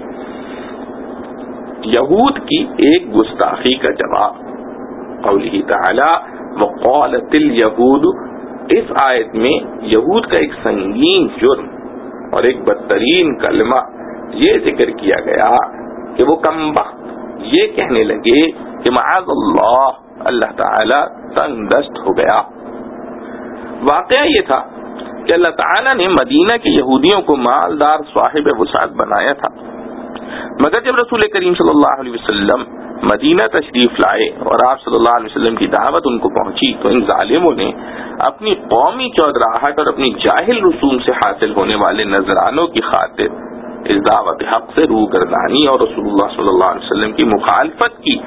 S1: یہود کی ایک گستاخی کا جواب، قوله تعالی وقالت الیہود، اس آیت میں یہود کا ایک سنگین جرم اور ایک بدترین کلمہ یہ ذکر کیا گیا کہ وہ کمبخت یہ کہنے لگے کہ معاذ اللہ، اللہ تعالی تنگ دست ہو گیا۔ واقعہ یہ تھا کہ اللہ تعالی نے مدینہ کے یہودیوں کو مالدار صاحب وسعت بنایا تھا، مگر جب رسول کریم صلی اللہ علیہ وسلم مدینہ تشریف لائے اور آپ صلی اللہ علیہ وسلم کی دعوت ان کو پہنچی تو ان ظالموں نے اپنی قومی چودراہٹ اور اپنی جاہل رسوم سے حاصل ہونے والے نذرانوں کی خاطر اس دعوت حق سے روگردانی اور رسول اللہ صلی اللہ علیہ وسلم کی مخالفت کی،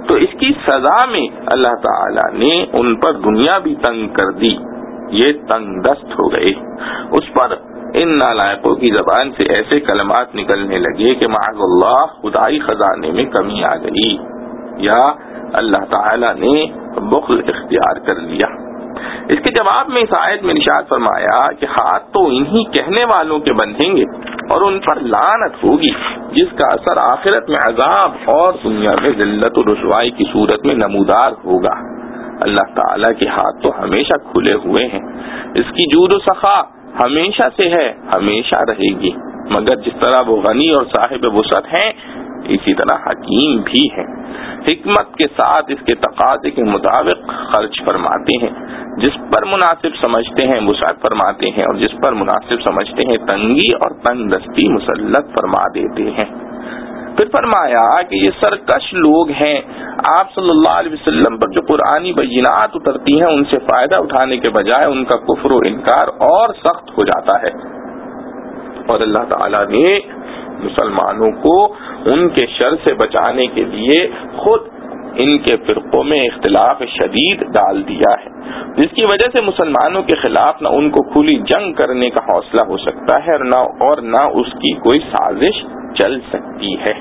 S1: تو اس کی سزا میں اللہ تعالی نے ان پر دنیا بھی تنگ کر دی، یہ تنگ دست ہو گئے۔ اس پر ان نالائقوں کی زبان سے ایسے کلمات نکلنے لگے کہ معاذ اللہ خدائی خزانے میں کمی آ گئی، یا اللہ تعالی نے بخل اختیار کر لیا۔ اس کے جواب میں اس آیت میں ارشاد فرمایا کہ ہاتھ تو انہی کہنے والوں کے بندھیں گے اور ان پر لعنت ہوگی جس کا اثر آخرت میں عذاب اور دنیا میں ذلت و رسوائی کی صورت میں نمودار ہوگا۔ اللہ تعالیٰ کے ہاتھ تو ہمیشہ کھلے ہوئے ہیں، اس کی جود و سخا ہمیشہ سے ہے، ہمیشہ رہے گی، مگر جس طرح وہ غنی اور صاحب وسعت ہیں اسی طرح حکیم بھی ہیں، حکمت کے ساتھ اس کے تقاضے کے مطابق خرچ فرماتے ہیں، جس پر مناسب سمجھتے ہیں وسعت فرماتے ہیں اور جس پر مناسب سمجھتے ہیں تنگی اور تنگ دستی مسلط فرما دیتے ہیں۔ پھر فرمایا کہ یہ سرکش لوگ ہیں، آپ صلی اللہ علیہ وسلم پر جو قرآنی بینات اترتی ہیں ان سے فائدہ اٹھانے کے بجائے ان کا کفر و انکار اور سخت ہو جاتا ہے، اور اللہ تعالیٰ نے مسلمانوں کو ان کے شر سے بچانے کے لیے خود ان کے فرقوں میں اختلاف شدید ڈال دیا ہے، جس کی وجہ سے مسلمانوں کے خلاف نہ ان کو کھلی جنگ کرنے کا حوصلہ ہو سکتا ہے اور نہ اور نہ اس کی کوئی سازش چل سکتی ہے۔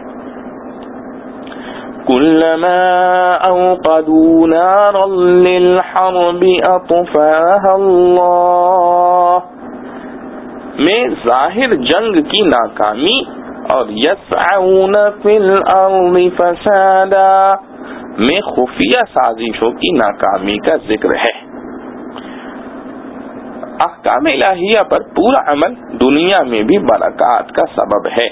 S1: کلما اوقدوا نارا للحرب اطفاها اللہ میں ظاہر جنگ کی ناکامی اور یسعون فی الارض فسادا میں خفیہ سازشوں کی ناکامی کا ذکر ہے۔ احکام الہیہ پر پورا عمل دنیا میں بھی برکات کا سبب ہے۔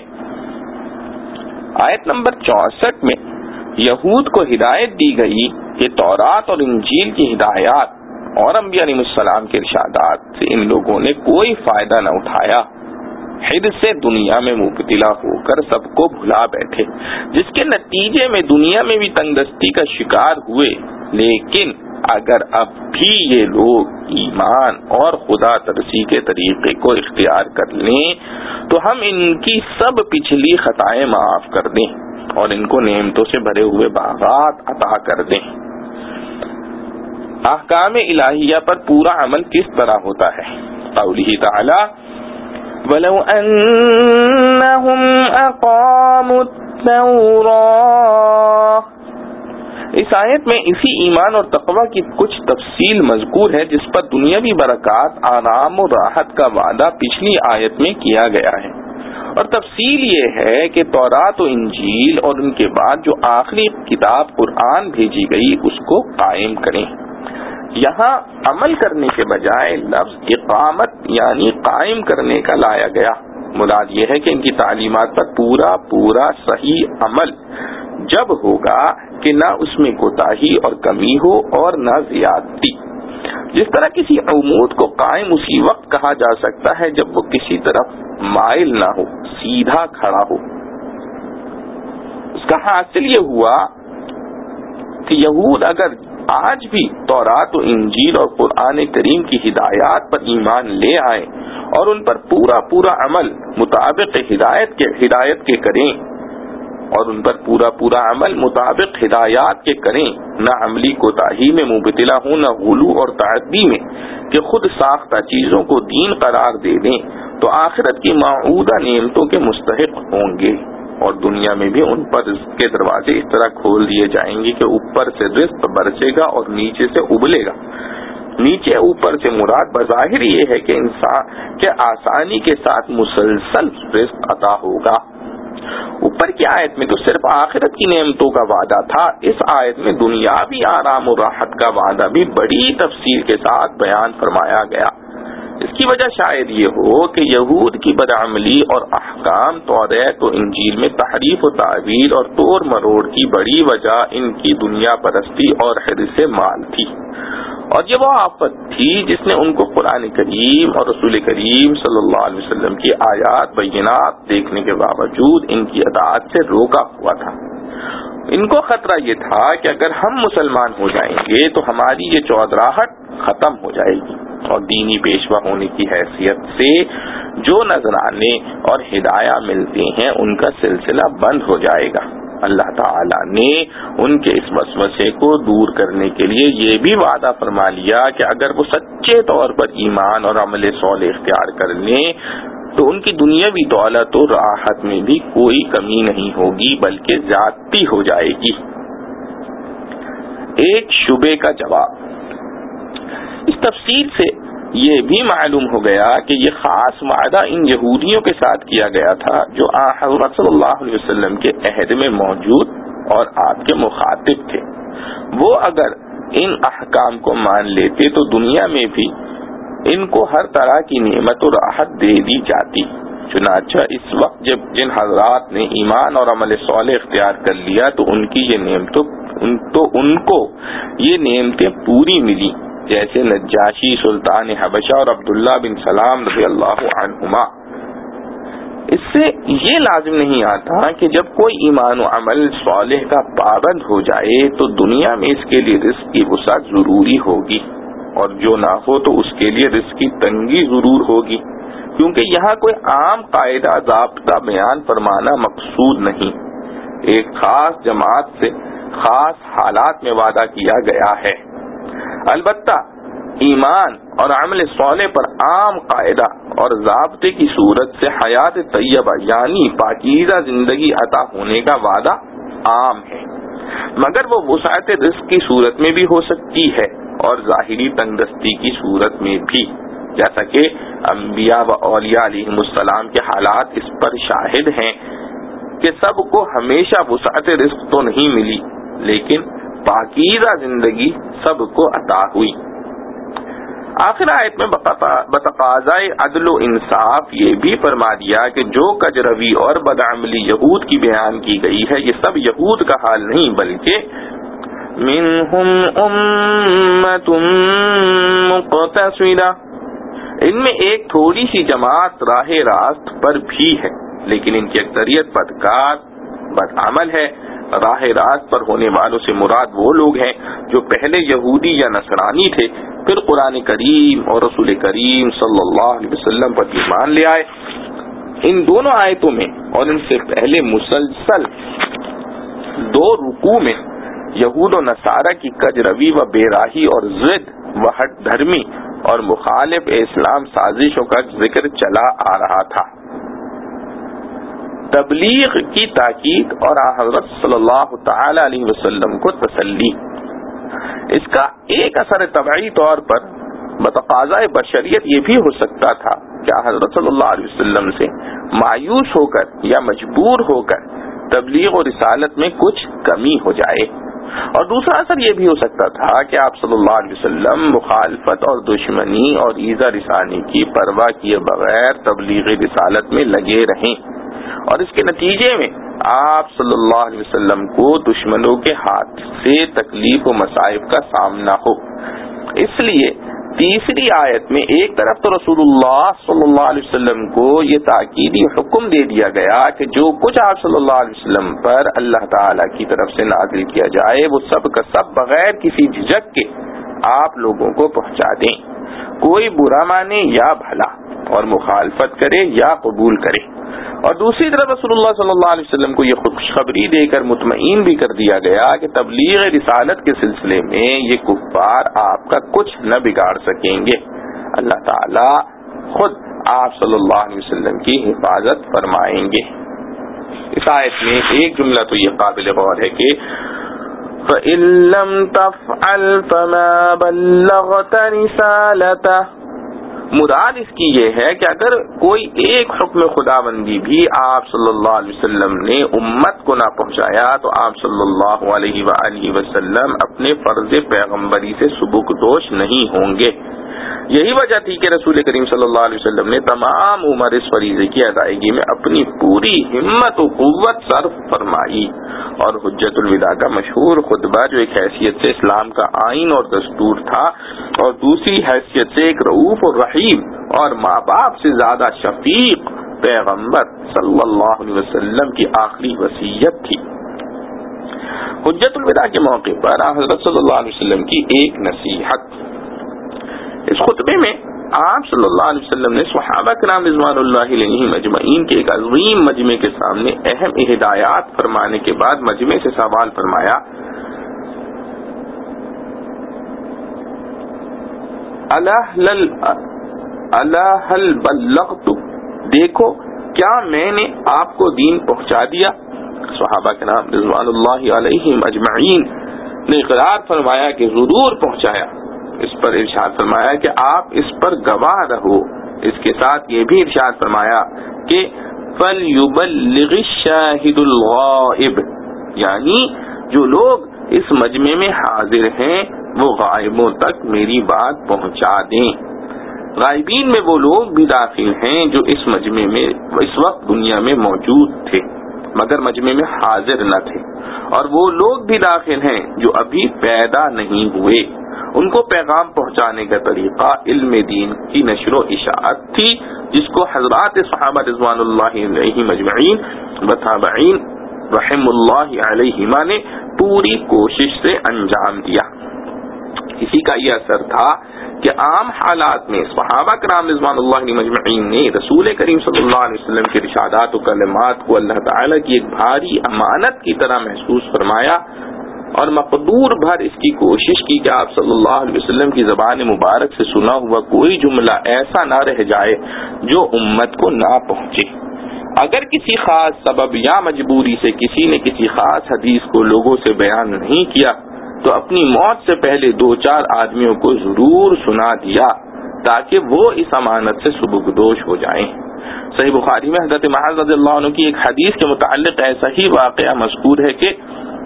S1: آیت نمبر چونسٹھ میں یہود کو ہدایت دی گئی کہ تورات اور انجیل کی ہدایات اور انبیاء علیہ السلام کے ارشادات سے ان لوگوں نے کوئی فائدہ نہ اٹھایا، حد سے دنیا میں مبتلا ہو کر سب کو بھلا بیٹھے، جس کے نتیجے میں دنیا میں بھی تنگ دستی کا شکار ہوئے۔ لیکن اگر اب بھی یہ لوگ ایمان اور خدا ترسی کے طریقے کو اختیار کر لیں تو ہم ان کی سب پچھلی خطائیں معاف کر دیں اور ان کو نعمتوں سے بھرے ہوئے باغات عطا کر دیں۔ احکام الہیہ پر پورا عمل کس طرح ہوتا ہے؟ قوله تعالی وَلَوْ أَنَّهُمْ أَقَامُوا التَّوْرَاةَ، اس آیت میں اسی ایمان اور تقوی کی کچھ تفصیل مذکور ہے جس پر دنیاوی برکات، آرام و راحت کا وعدہ پچھلی آیت میں کیا گیا ہے، اور تفصیل یہ ہے کہ تورات و انجیل اور ان کے بعد جو آخری کتاب قرآن بھیجی گئی اس کو قائم کریں۔ یہاں عمل کرنے کے بجائے لفظ اقامت یعنی قائم کرنے کا لایا گیا۔ مراد یہ ہے کہ ان کی تعلیمات پر پورا پورا صحیح عمل جب ہوگا کہ نہ اس میں کوتاہی اور کمی ہو اور نہ زیادتی۔ جس طرح کسی عمود کو قائم اسی وقت کہا جا سکتا ہے جب وہ کسی طرف مائل نہ ہو، سیدھا کھڑا ہو۔ اس کا حاصل یہ ہوا کہ یہود اگر آج بھی تورات و انجیل اور قرآن کریم کی ہدایات پر ایمان لے آئیں اور ان پر پورا پورا عمل مطابق ہدایت کے ہدایت کے کریں اور ان پر پورا پورا عمل مطابق ہدایات کے کریں، نہ عملی کوتاہی میں مبتلا ہوں، نہ غلو اور تعدی میں کہ خود ساختہ چیزوں کو دین قرار دے دیں، تو آخرت کی موعودہ نعمتوں کے مستحق ہوں گے، اور دنیا میں بھی ان پر رزق کے دروازے اس طرح کھول دیے جائیں گے کہ اوپر سے رزق برسے گا اور نیچے سے ابلے گا۔ نیچے اوپر سے مراد بظاہر یہ ہے کہ انسان کے آسانی کے ساتھ مسلسل رزق عطا ہوگا۔ اوپر کی آیت میں تو صرف آخرت کی نعمتوں کا وعدہ تھا، اس آیت میں دنیاوی آرام و راحت کا وعدہ بھی بڑی تفصیل کے ساتھ بیان فرمایا گیا۔ اس کی وجہ شاید یہ ہو کہ یہود کی بدعملی اور احکام توریت و انجیل میں تحریف و تعویل اور توڑ مروڑ کی بڑی وجہ ان کی دنیا پرستی اور حرص مال تھی، اور یہ وہ آفت تھی جس نے ان کو قرآن کریم اور رسول کریم صلی اللہ علیہ وسلم کی آیات بینات دیکھنے کے باوجود ان کی اطاعت سے روکا ہوا تھا۔ ان کو خطرہ یہ تھا کہ اگر ہم مسلمان ہو جائیں گے تو ہماری یہ چودراہٹ ختم ہو جائے گی اور دینی پیشوا ہونے کی حیثیت سے جو نذرانے اور ہدایہ ملتے ہیں ان کا سلسلہ بند ہو جائے گا۔ اللہ تعالی نے ان کے اس وسوسے کو دور کرنے کے لیے یہ بھی وعدہ فرما لیا کہ اگر وہ سچے طور پر ایمان اور عمل صالح اختیار کر لیں تو ان کی دنیاوی دولت و راحت میں بھی کوئی کمی نہیں ہوگی بلکہ زیادتی ہو جائے گی۔ ایک شبے کا جواب۔ اس تفسیر سے یہ بھی معلوم ہو گیا کہ یہ خاص وعدہ ان یہودیوں کے ساتھ کیا گیا تھا جو آن حضرت صلی اللہ علیہ وسلم کے عہد میں موجود اور آپ کے مخاطب تھے۔ وہ اگر ان احکام کو مان لیتے تو دنیا میں بھی ان کو ہر طرح کی نعمت و راحت دے دی جاتی۔ چنانچہ اس وقت جب جن حضرات نے ایمان اور عمل صالح اختیار کر لیا تو ان کی یہ نعمتوں ان تو ان کو یہ نعمتیں پوری ملی، جیسے نجاشی سلطان حبشہ اور عبداللہ بن سلام رضی اللہ عنہما۔ اس سے یہ لازم نہیں آتا کہ جب کوئی ایمان و عمل صالح کا پابند ہو جائے تو دنیا میں اس کے لیے رزق کی وسعت ضروری ہوگی، اور جو نہ ہو تو اس کے لیے رزق کی تنگی ضرور ہوگی، کیونکہ یہاں کوئی عام قاعدہ ضابطہ بیان فرمانا مقصود نہیں، ایک خاص جماعت سے خاص حالات میں وعدہ کیا گیا ہے۔ البتہ ایمان اور عمل صالح پر عام قاعدہ اور ضابطے کی صورت سے حیات طیبہ یعنی پاکیزہ زندگی عطا ہونے کا وعدہ عام ہے، مگر وہ وسعت رزق کی صورت میں بھی ہو سکتی ہے اور ظاہری تندرستی کی صورت میں بھی، جیسا کہ انبیاء و اولیاء علیہم السلام کے حالات اس پر شاہد ہیں کہ سب کو ہمیشہ وسعت رزق تو نہیں ملی، لیکن پاکیزہ زندگی سب کو عطا ہوئی۔ آخر آیت میں بتقاضائے عدل و انصاف یہ بھی فرما دیا کہ جو کجروی اور بدعملی یہود کی بیان کی گئی ہے یہ سب یہود کا حال نہیں، بلکہ منہم امۃ مقتصدہ، ان میں ایک تھوڑی سی جماعت راہ راست پر بھی ہے، لیکن ان کی اکثریت بدکار بدعمل ہے۔ راہ راست پر ہونے والوں سے مراد وہ لوگ ہیں جو پہلے یہودی یا نصرانی تھے، پھر قرآن کریم اور رسول کریم صلی اللہ علیہ وسلم پر ایمان لے آئے۔ ان دونوں آیتوں میں اور ان سے پہلے مسلسل دو رکوع میں یہود و نصارہ کی کجروی و بے راہی اور ضد و ہٹ دھرمی اور مخالف اسلام سازشوں کا ذکر چلا آ رہا تھا۔ تبلیغ کی تاکید اور حضرت صلی اللہ تعالی علیہ وسلم کو تسلی۔ اس کا ایک اثر طبعی طور پر بتقاضائے بشریت یہ بھی ہو سکتا تھا کہ حضرت صلی اللہ علیہ وسلم سے مایوس ہو کر یا مجبور ہو کر تبلیغ و رسالت میں کچھ کمی ہو جائے، اور دوسرا اثر یہ بھی ہو سکتا تھا کہ آپ صلی اللہ علیہ وسلم مخالفت اور دشمنی اور ایذا رسانی کی پرواہ کیے بغیر تبلیغ رسالت میں لگے رہیں، اور اس کے نتیجے میں آپ صلی اللہ علیہ وسلم کو دشمنوں کے ہاتھ سے تکلیف و مصائب کا سامنا ہو۔ اس لیے تیسری آیت میں ایک طرف تو رسول اللہ صلی اللہ علیہ وسلم کو یہ تاکیدی حکم دے دیا گیا کہ جو کچھ آپ صلی اللہ علیہ وسلم پر اللہ تعالی کی طرف سے نازل کیا جائے وہ سب کا سب بغیر کسی جھجک کے آپ لوگوں کو پہنچا دیں، کوئی برا مانے یا بھلا، اور مخالفت کرے یا قبول کرے، اور دوسری طرف رسول اللہ صلی اللہ علیہ وسلم کو یہ خوشخبری دے کر مطمئن بھی کر دیا گیا کہ تبلیغ رسالت کے سلسلے میں یہ کفار آپ کا کچھ نہ بگاڑ سکیں گے، اللہ تعالی خود آپ صلی اللہ علیہ وسلم کی حفاظت فرمائیں گے۔ اس آیت میں ایک جملہ تو یہ قابل غور ہے کہ فَإِن لَّمْ تَفْعَلْ فَمَا بَلَّغْتَ رِسَالَتَهُ، مراد اس کی یہ ہے کہ اگر کوئی ایک حکم خداوندی بھی آپ صلی اللہ علیہ وسلم نے امت کو نہ پہنچایا تو آپ صلی اللہ علیہ وآلہ وسلم اپنے فرض پیغمبری سے سبکدوش نہیں ہوں گے۔ یہی وجہ تھی کہ رسول کریم صلی اللہ علیہ وسلم نے تمام عمر اس فریضے کی ادائیگی میں اپنی پوری ہمت و قوت صرف فرمائی، اور حجت الوداع کا مشہور خطبہ جو ایک حیثیت سے اسلام کا آئین اور دستور تھا اور دوسری حیثیت سے ایک رؤوف الرحیم اور ماں باپ سے زیادہ شفیق پیغمبر صلی اللہ علیہ وسلم کی آخری وصیت تھی۔ حجت الوداع کے موقع پر حضرت صلی اللہ علیہ وسلم کی ایک نصیحت۔ اس خطبے میں آپ صلی اللہ علیہ وسلم نے صحابہ کرام رضوان اللہ علیہم اجمعین کے ایک عظیم مجمع کے سامنے اہم ہدایات فرمانے کے بعد مجمع سے سوال فرمایا، الا هل بلغت، دیکھو کیا میں نے آپ کو دین پہنچا دیا؟ صحابہ کرام رضوان اللہ علیہم اجمعین نے اقرار فرمایا کہ ضرور پہنچایا۔ اس پر ارشاد فرمایا کہ آپ اس پر گواہ رہو۔ اس کے ساتھ یہ بھی ارشاد فرمایا کہ فَلْيُبَلِّغِ الشَّاهِدُ الْغَائِبِ، یعنی جو لوگ اس مجمع میں حاضر ہیں وہ غائبوں تک میری بات پہنچا دیں۔ غائبین میں وہ لوگ بھی داخل ہیں جو اس مجمع میں اس وقت دنیا میں موجود تھے مگر مجمع میں حاضر نہ تھے، اور وہ لوگ بھی داخل ہیں جو ابھی پیدا نہیں ہوئے۔ ان کو پیغام پہنچانے کا طریقہ علم دین کی نشر و اشاعت تھی، جس کو حضرات صحابہ رضوان اللہ علیہم اجمعین و تابعین رحم اللہ علیہما نے پوری کوشش سے انجام دیا۔ اسی کا یہ اثر تھا کہ عام حالات میں صحابہ کرام رضوان اللہ علیہم اجمعین نے رسول کریم صلی اللہ علیہ وسلم کے ارشادات و کلمات کو اللہ تعالی کی ایک بھاری امانت کی طرح محسوس فرمایا اور مقدور بھر اس کی کوشش کی کہ آپ صلی اللہ علیہ وسلم کی زبان مبارک سے سنا ہوا کوئی جملہ ایسا نہ رہ جائے جو امت کو نہ پہنچے۔ اگر کسی خاص سبب یا مجبوری سے کسی نے کسی خاص حدیث کو لوگوں سے بیان نہیں کیا تو اپنی موت سے پہلے دو چار آدمیوں کو ضرور سنا دیا تاکہ وہ اس امانت سے سبکدوش ہو جائیں۔ صحیح بخاری میں حضرت معاذ رضی اللہ عنہ کی ایک حدیث کے متعلق ایسا ہی واقعہ مذکور ہے کہ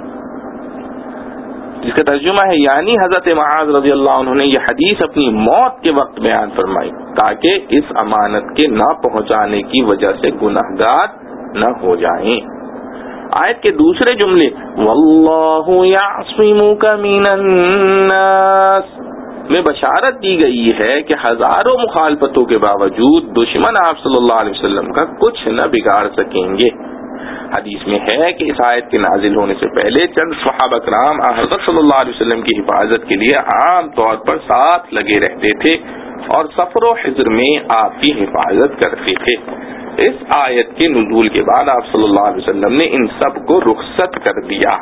S1: جس کا ترجمہ ہے، یعنی حضرت معاذ رضی اللہ عنہ نے یہ حدیث اپنی موت کے وقت بیان فرمائی تاکہ اس امانت کے نہ پہنچانے کی وجہ سے گناہگار نہ ہو جائیں۔ آیت کے دوسرے جملے واللہ یعصمک من الناس میں بشارت دی گئی ہے کہ ہزاروں مخالفتوں کے باوجود دشمن آپ صلی اللہ علیہ وسلم کا کچھ نہ بگاڑ سکیں گے۔ حدیث میں ہے کہ اس آیت کے نازل ہونے سے پہلے چند صحابہ کرام حضرت صلی اللہ علیہ وسلم کی حفاظت کے لیے عام طور پر ساتھ لگے رہتے تھے اور سفر و حضر میں آپ کی حفاظت کرتے تھے۔ اس آیت کے نزول کے بعد آپ صلی اللہ علیہ وسلم نے ان سب کو رخصت کر دیا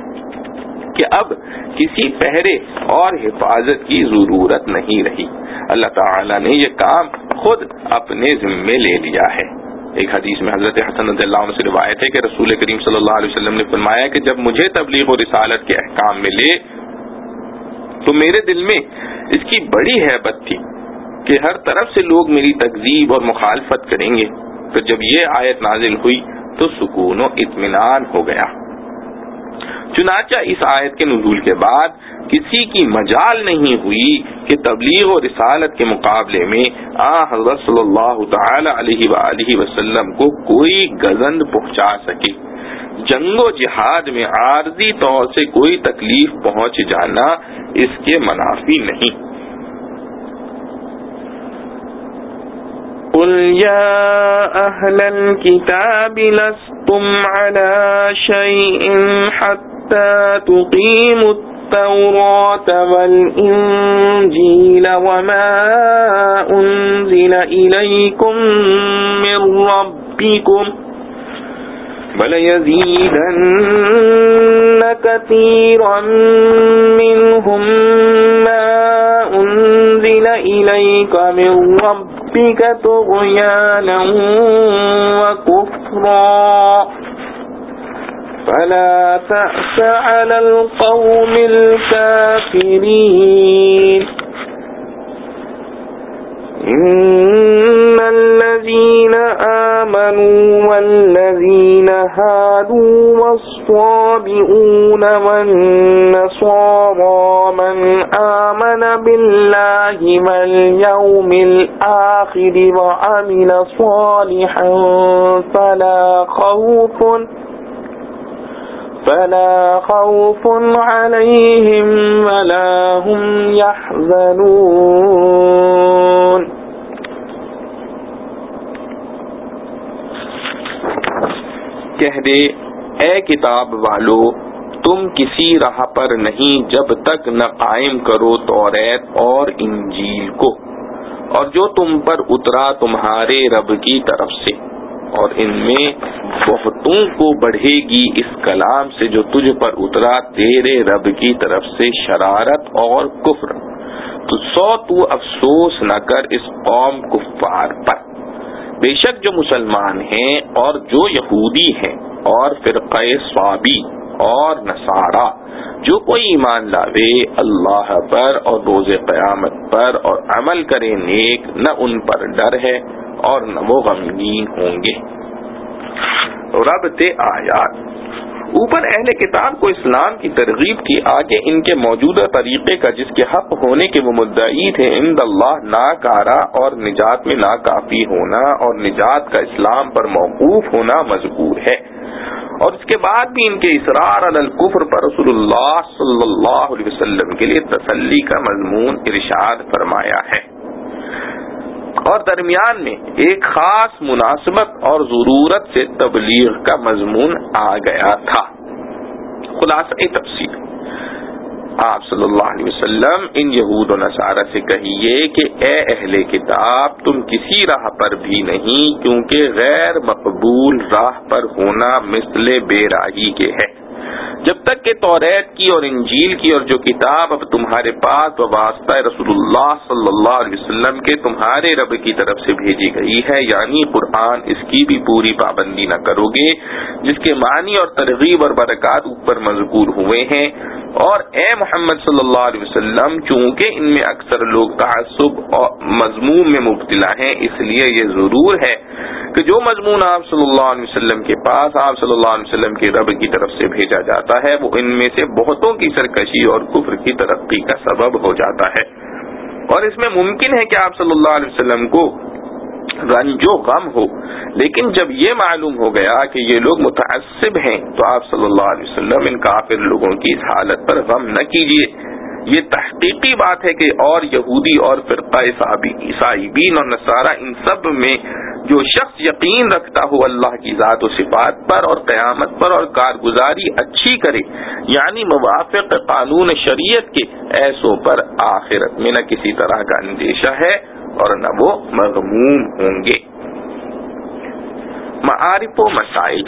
S1: کہ اب کسی پہرے اور حفاظت کی ضرورت نہیں رہی۔ اللہ تعالی نے یہ کام خود اپنے ذمے لے لیا ہے۔ ایک حدیث میں حضرت حسن رضی اللہ عنہ سے روایت ہے کہ رسول کریم صلی اللہ علیہ وسلم نے فرمایا کہ جب مجھے تبلیغ و رسالت کے احکام ملے تو میرے دل میں اس کی بڑی ہیبت تھی کہ ہر طرف سے لوگ میری تکذیب اور مخالفت کریں گے، پھر جب یہ آیت نازل ہوئی تو سکون و اطمینان ہو گیا۔ چنانچہ اس آیت کے نزول کے بعد کسی کی مجال نہیں ہوئی کہ تبلیغ و رسالت کے مقابلے میں آ حضرت صلی اللہ تعالی علیہ وآلہ وسلم کو کوئی گزند پہنچا سکے۔ جنگ و جہاد میں عارضی طور سے کوئی تکلیف پہنچ جانا اس کے منافی نہیں۔ قل یا اہل الکتاب لستم علی شیء حتی تقیموا التوراة والانجیل وما انزل الیکم من ربکم بل یزیدن کثیرا منہم ما انزل الیک من ربک طغیانا وکفرا فلا تأس على القوم الكافرين إن الذين آمنوا والذين هادوا والصابئون والنصارى من آمن بالله واليوم الآخر وعمل صالحا فلا خوف فلا خوف عليهم ولا هم يحزنون۔ کہہ دے اے کتاب والو، تم کسی راہ پر نہیں جب تک نہ قائم کرو توریت اور انجیل کو، اور جو تم پر اترا تمہارے رب کی طرف سے، اور ان میں بہتوں کو بڑھے گی اس کلام سے جو تجھ پر اترا تیرے رب کی طرف سے شرارت اور کفر، تو سو تو افسوس نہ کر اس قوم کفار پر۔ بے شک جو مسلمان ہیں اور جو یہودی ہیں اور فرقہ صابی اور نصارہ، جو کوئی ایمان لاوے اللہ پر اور روز قیامت پر اور عمل کرے نیک، نہ ان پر ڈر ہے اور نہ وہ غمگین ہوں گے۔ ربط آیات، اوپر اہل کتاب کو اسلام کی ترغیب تھی، آگے ان کے موجودہ طریقے کا جس کے حق ہونے کے وہ مدعی تھے عند اللہ ناکارہ اور نجات میں ناکافی ہونا اور نجات کا اسلام پر موقوف ہونا مذکور ہے، اور اس کے بعد بھی ان کے اصرار علی الکفر پر رسول اللہ صلی اللہ علیہ وسلم کے لیے تسلی کا مضمون ارشاد فرمایا ہے، اور درمیان میں ایک خاص مناسبت اور ضرورت سے تبلیغ کا مضمون آ گیا تھا۔ خلاصہ تفصیل، آپ صلی اللہ علیہ وسلم ان یہود و نصارہ سے کہیے کہ اے اہل کتاب، تم کسی راہ پر بھی نہیں، کیونکہ غیر مقبول راہ پر ہونا مثل بے راہی کے ہے، جب تک کہ توریت کی اور انجیل کی اور جو کتاب اب تمہارے پاس بواسطہ رسول اللہ صلی اللہ علیہ وسلم کے تمہارے رب کی طرف سے بھیجی گئی ہے، یعنی قرآن، اس کی بھی پوری پابندی نہ کرو گے، جس کے معنی اور ترغیب اور برکات اوپر مذکور ہوئے ہیں۔ اور اے محمد صلی اللہ علیہ وسلم، چونکہ ان میں اکثر لوگ تعصب اور مضمون میں مبتلا ہیں، اس لیے یہ ضرور ہے کہ جو مضمون آپ صلی اللہ علیہ وسلم کے پاس آپ صلی اللہ علیہ وسلم کے رب کی طرف سے بھیجا جاتا ہے، وہ ان میں سے بہتوں کی سرکشی اور کفر کی ترقی کا سبب ہو جاتا ہے، اور اس میں ممکن ہے کہ آپ صلی اللہ علیہ وسلم کو رنج و غم ہو، لیکن جب یہ معلوم ہو گیا کہ یہ لوگ متعصب ہیں تو آپ صلی اللہ علیہ وسلم ان کافر لوگوں کی اس حالت پر غم نہ کیجیے۔ یہ تحقیقی بات ہے کہ اور یہودی اور فرقہ عیسائیین اور نصارہ، ان سب میں جو شخص یقین رکھتا ہو اللہ کی ذات و صفات پر اور قیامت پر اور کارگزاری اچھی کرے، یعنی موافق قانون شریعت کے، ایسوں پر آخرت میں نہ کسی طرح کا اندیشہ ہے اور نہ وہ مغموم ہوں گے۔ معارف و مسائل،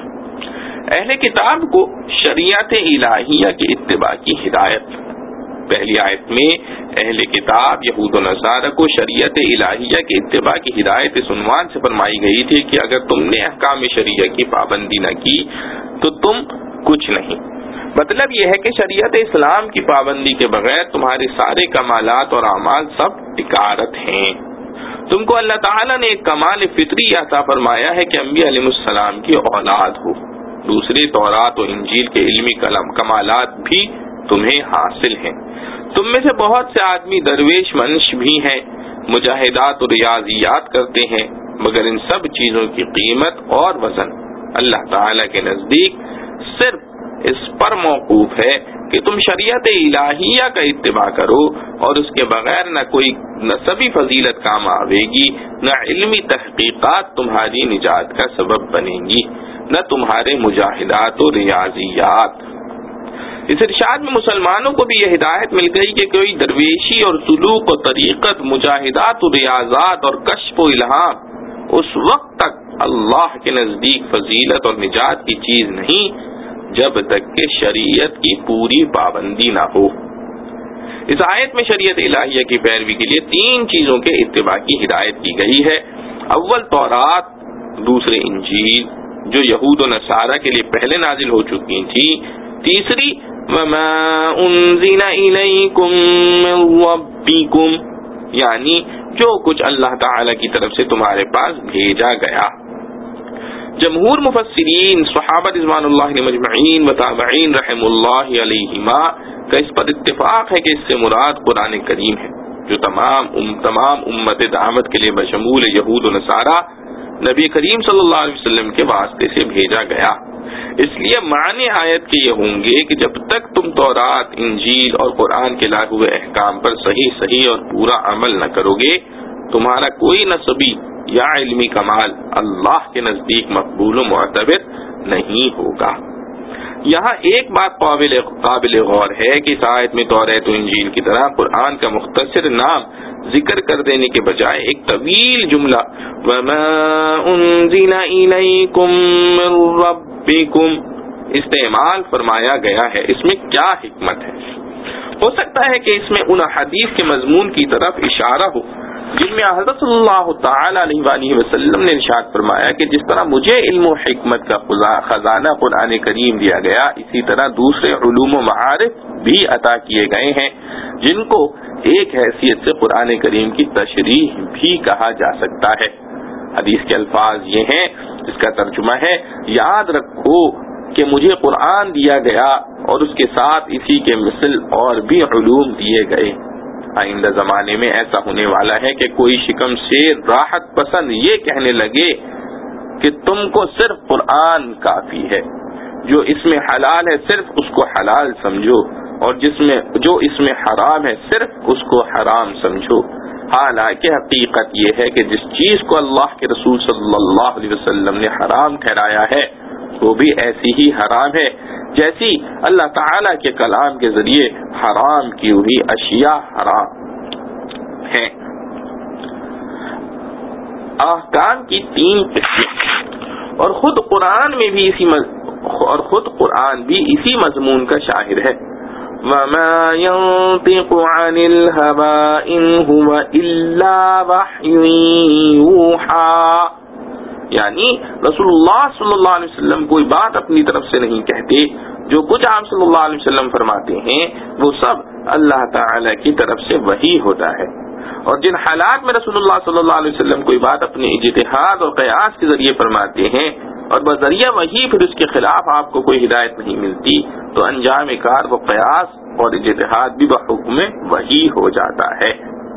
S1: اہل کتاب کو شریعت الہیہ کے اتباع کی ہدایت۔ پہلی آیت میں اہل کتاب یہود و نصارہ کو شریعت الہیہ کے اتباع کی ہدایت اس عنوان سے فرمائی گئی تھی کہ اگر تم نے احکام شریعہ کی پابندی نہ کی تو تم کچھ نہیں۔ مطلب یہ ہے کہ شریعت اسلام کی پابندی کے بغیر تمہارے سارے کمالات اور اعمال سب اکارت ہیں۔ تم کو اللہ تعالیٰ نے ایک کمال فطری عطا فرمایا ہے کہ انبیاء علیہ السلام کی اولاد ہو۔ دوسرے تورات و انجیل کے علمی کمالات بھی تمہیں حاصل ہیں۔ تم میں سے بہت سے آدمی درویش منش بھی ہیں، مجاہدات و ریاضیات کرتے ہیں، مگر ان سب چیزوں کی قیمت اور وزن اللہ تعالیٰ کے نزدیک صرف اس پر موقوف ہے کہ تم شریعت الہیہ کا اتباع کرو، اور اس کے بغیر نہ کوئی نسبی فضیلت کام آوے گی، نہ علمی تحقیقات تمہاری نجات کا سبب بنے گی، نہ تمہارے مجاہدات و ریاضیات۔ اس ارشاد میں مسلمانوں کو بھی یہ ہدایت مل گئی کہ کوئی درویشی اور سلوک و طریقت، مجاہدات و ریاضات اور کشف و الہام اس وقت تک اللہ کے نزدیک فضیلت اور نجات کی چیز نہیں جب تک کہ شریعت کی پوری پابندی نہ ہو۔ اس آیت میں شریعت الہیہ کی پیروی کے لیے تین چیزوں کے اتباع کی ہدایت کی گئی ہے۔ اول تورات، دوسرے انجیل جو یہود و نصارہ کے لیے پہلے نازل ہو چکی تھی، تیسری وما انزل الیکم من ربکم، یعنی جو کچھ اللہ تعالی کی طرف سے تمہارے پاس بھیجا گیا۔ جمہور مفسرین، صحابہ رضوان اللہ مجمعین و تابعین رحم اللہ علیہما کا اس پر اتفاق ہے کہ اس سے مراد قرآن کریم ہے، جو تمام ام تمام امت دعوت کے لیے بشمول یہود و نصارہ نبی کریم صلی اللہ علیہ وسلم کے واسطے سے بھیجا گیا۔ اس لیے معنی آیت کے یہ ہوں گے کہ جب تک تم تورات، انجیل اور قرآن کے لائے ہوئے احکام پر صحیح صحیح اور پورا عمل نہ کرو گے، تمہارا کوئی نسبی یا علمی کمال اللہ کے نزدیک مقبول و معتبر نہیں ہوگا۔ یہاں ایک بات قابل قابل غور ہے کہ اس آیت میں توریت و انجیل کی طرح قرآن کا مختصر نام ذکر کر دینے کے بجائے ایک طویل جملہ وَمَا أُنزِلَ إِلَيْكُم مِّن رَّبِّكُم استعمال فرمایا گیا ہے. اس میں کیا حکمت ہے؟ ہو سکتا ہے کہ اس میں ان حدیث کے مضمون کی طرف اشارہ ہو جن میں حضرت صلی اللہ تعالی علیہ وآلہ وسلم نے ارشاد فرمایا کہ جس طرح مجھے علم و حکمت کا خزانہ قرآن کریم دیا گیا، اسی طرح دوسرے علوم و معارف بھی عطا کیے گئے ہیں جن کو ایک حیثیت سے قرآن کریم کی تشریح بھی کہا جا سکتا ہے. حدیث کے الفاظ یہ ہیں، جس کا ترجمہ ہے یاد رکھو کہ مجھے قرآن دیا گیا اور اس کے ساتھ اسی کے مثل اور بھی علوم دیے گئے. آئندہ زمانے میں ایسا ہونے والا ہے کہ کوئی شکم شیر راحت پسند یہ کہنے لگے کہ تم کو صرف قرآن کافی ہے، جو اس میں حلال ہے صرف اس کو حلال سمجھو، اور جس میں جو اس میں حرام ہے صرف اس کو حرام سمجھو. حالانکہ حقیقت یہ ہے کہ جس چیز کو اللہ کے رسول صلی اللہ علیہ وسلم نے حرام ٹھہرایا ہے وہ بھی ایسی ہی حرام ہے جیسی اللہ تعالی کے کلام کے ذریعے حرام کی ہوئی اشیاء حرام ہیں. احکام کی تین قسمیں، اور خود قرآن میں بھی اسی مز... اور خود قرآن بھی اسی مضمون کا شاہد ہے. وَمَا يَنطِقُ عَنِ الْهَوَىٰ إِنْ هُوَ إِلَّا وَحْيٌ يُوحَىٰ، یعنی رسول اللہ صلی اللہ علیہ وسلم کوئی بات اپنی طرف سے نہیں کہتے، جو کچھ آپ صلی اللہ علیہ وسلم فرماتے ہیں وہ سب اللہ تعالی کی طرف سے وحی ہوتا ہے. اور جن حالات میں رسول اللہ صلی اللہ علیہ وسلم کوئی بات اپنے اجتہاد اور قیاس کے ذریعے فرماتے ہیں اور بذریعہ وحی پھر اس کے خلاف آپ کو کوئی ہدایت نہیں ملتی، تو انجام کار وہ قیاس اور اجتہاد بھی بحکم وحی ہو جاتا ہے.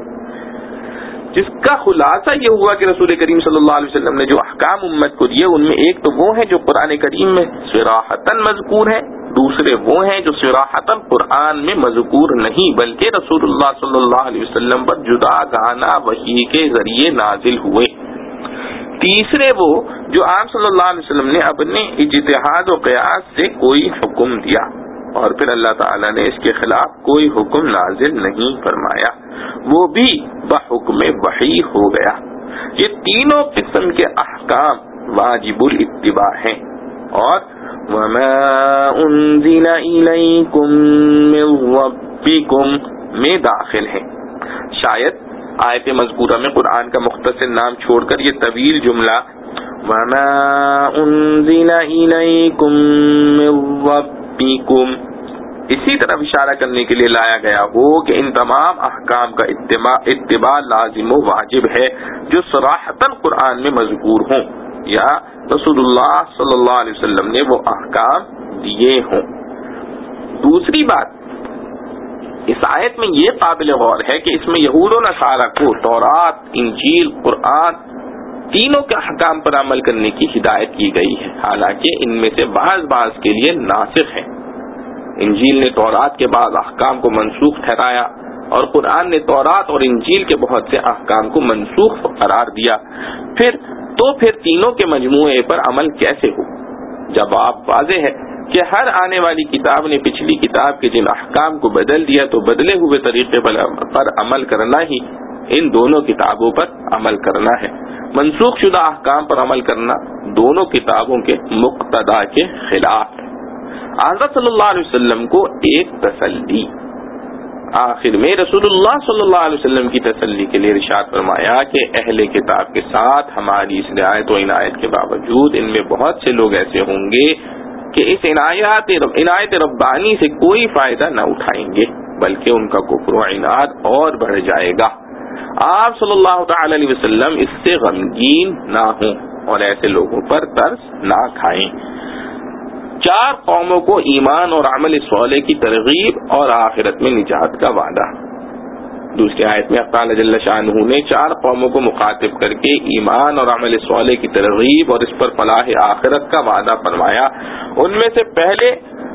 S1: جس کا خلاصہ یہ ہوا کہ رسول کریم صلی اللہ علیہ وسلم نے جو احکام امت کو دیے ان میں ایک تو وہ ہیں جو قرآن کریم میں صراحتاً مذکور ہیں، دوسرے وہ ہیں جو صراحتاً قرآن میں مذکور نہیں بلکہ رسول اللہ صلی اللہ علیہ وسلم پر جدا گانا وحی کے ذریعے نازل ہوئے، تیسرے وہ جو آپ صلی اللہ علیہ وسلم نے اپنے اجتہاد و قیاس سے کوئی حکم دیا اور پھر اللہ تعالیٰ نے اس کے خلاف کوئی حکم نازل نہیں فرمایا، وہ بھی بحکم وحی ہو گیا. یہ تینوں قسم کے احکام واجب الاتباع ہیں اور وَمَا أُنزِلَ إِلَيْكُم مِّن رَّبِّكُم میں داخل ہیں. شاید آیت مذکورہ میں قرآن کا مختصر نام چھوڑ کر یہ طویل جملہ وَمَا أُنزِلَ إِلَيْكُم مِّن رَّبِّكُم اسی طرف اشارہ کرنے کے لیے لایا گیا ہو کہ ان تمام احکام کا اتباع, اتباع لازم و واجب ہے جو صراحتاً قرآن میں مذکور ہوں یا رسول اللہ صلی اللہ علیہ وسلم نے وہ احکام دیے ہوں. دوسری بات، اس آیت میں یہ قابل غور ہے کہ اس میں یہود و نصارہ کو تورات، انجیل، قرآن تینوں کے احکام پر عمل کرنے کی ہدایت کی گئی ہے، حالانکہ ان میں سے بعض بعض کے لیے ناسخ ہیں. انجیل نے تورات کے بعض احکام کو منسوخ ٹھہرایا اور قرآن نے تورات اور انجیل کے بہت سے احکام کو منسوخ قرار دیا. پھر تو پھر تینوں کے مجموعے پر عمل کیسے ہو؟ جواب واضح ہے کہ ہر آنے والی کتاب نے پچھلی کتاب کے جن احکام کو بدل دیا تو بدلے ہوئے طریقے پر عمل کرنا ہی ان دونوں کتابوں پر عمل کرنا ہے. منسوخ شدہ احکام پر عمل کرنا دونوں کتابوں کے مقتضا کے خلاف ہے. حضرت صلی اللہ علیہ وسلم کو ایک تسلی، آخر میں رسول اللہ صلی اللہ علیہ وسلم کی تسلی کے لیے ارشاد فرمایا کہ اہل کتاب کے ساتھ ہماری اس رعایت و عنایت کے باوجود ان میں بہت سے لوگ ایسے ہوں گے کہ اس عنایت عنایت ربانی سے کوئی فائدہ نہ اٹھائیں گے بلکہ ان کا کفر و عناد اور بڑھ جائے گا. آپ صلی اللہ تعالی علیہ وسلم اس سے غمگین نہ ہوں اور ایسے لوگوں پر ترس نہ کھائیں. چار قوموں کو ایمان اور عمل صالح کی ترغیب اور آخرت میں نجات کا وعدہ. دوسری آیت میں اللہ جل شانہ نے چار قوموں کو مخاطب کر کے ایمان اور عمل صالح کی ترغیب اور اس پر فلاح آخرت کا وعدہ فرمایا. ان میں سے پہلے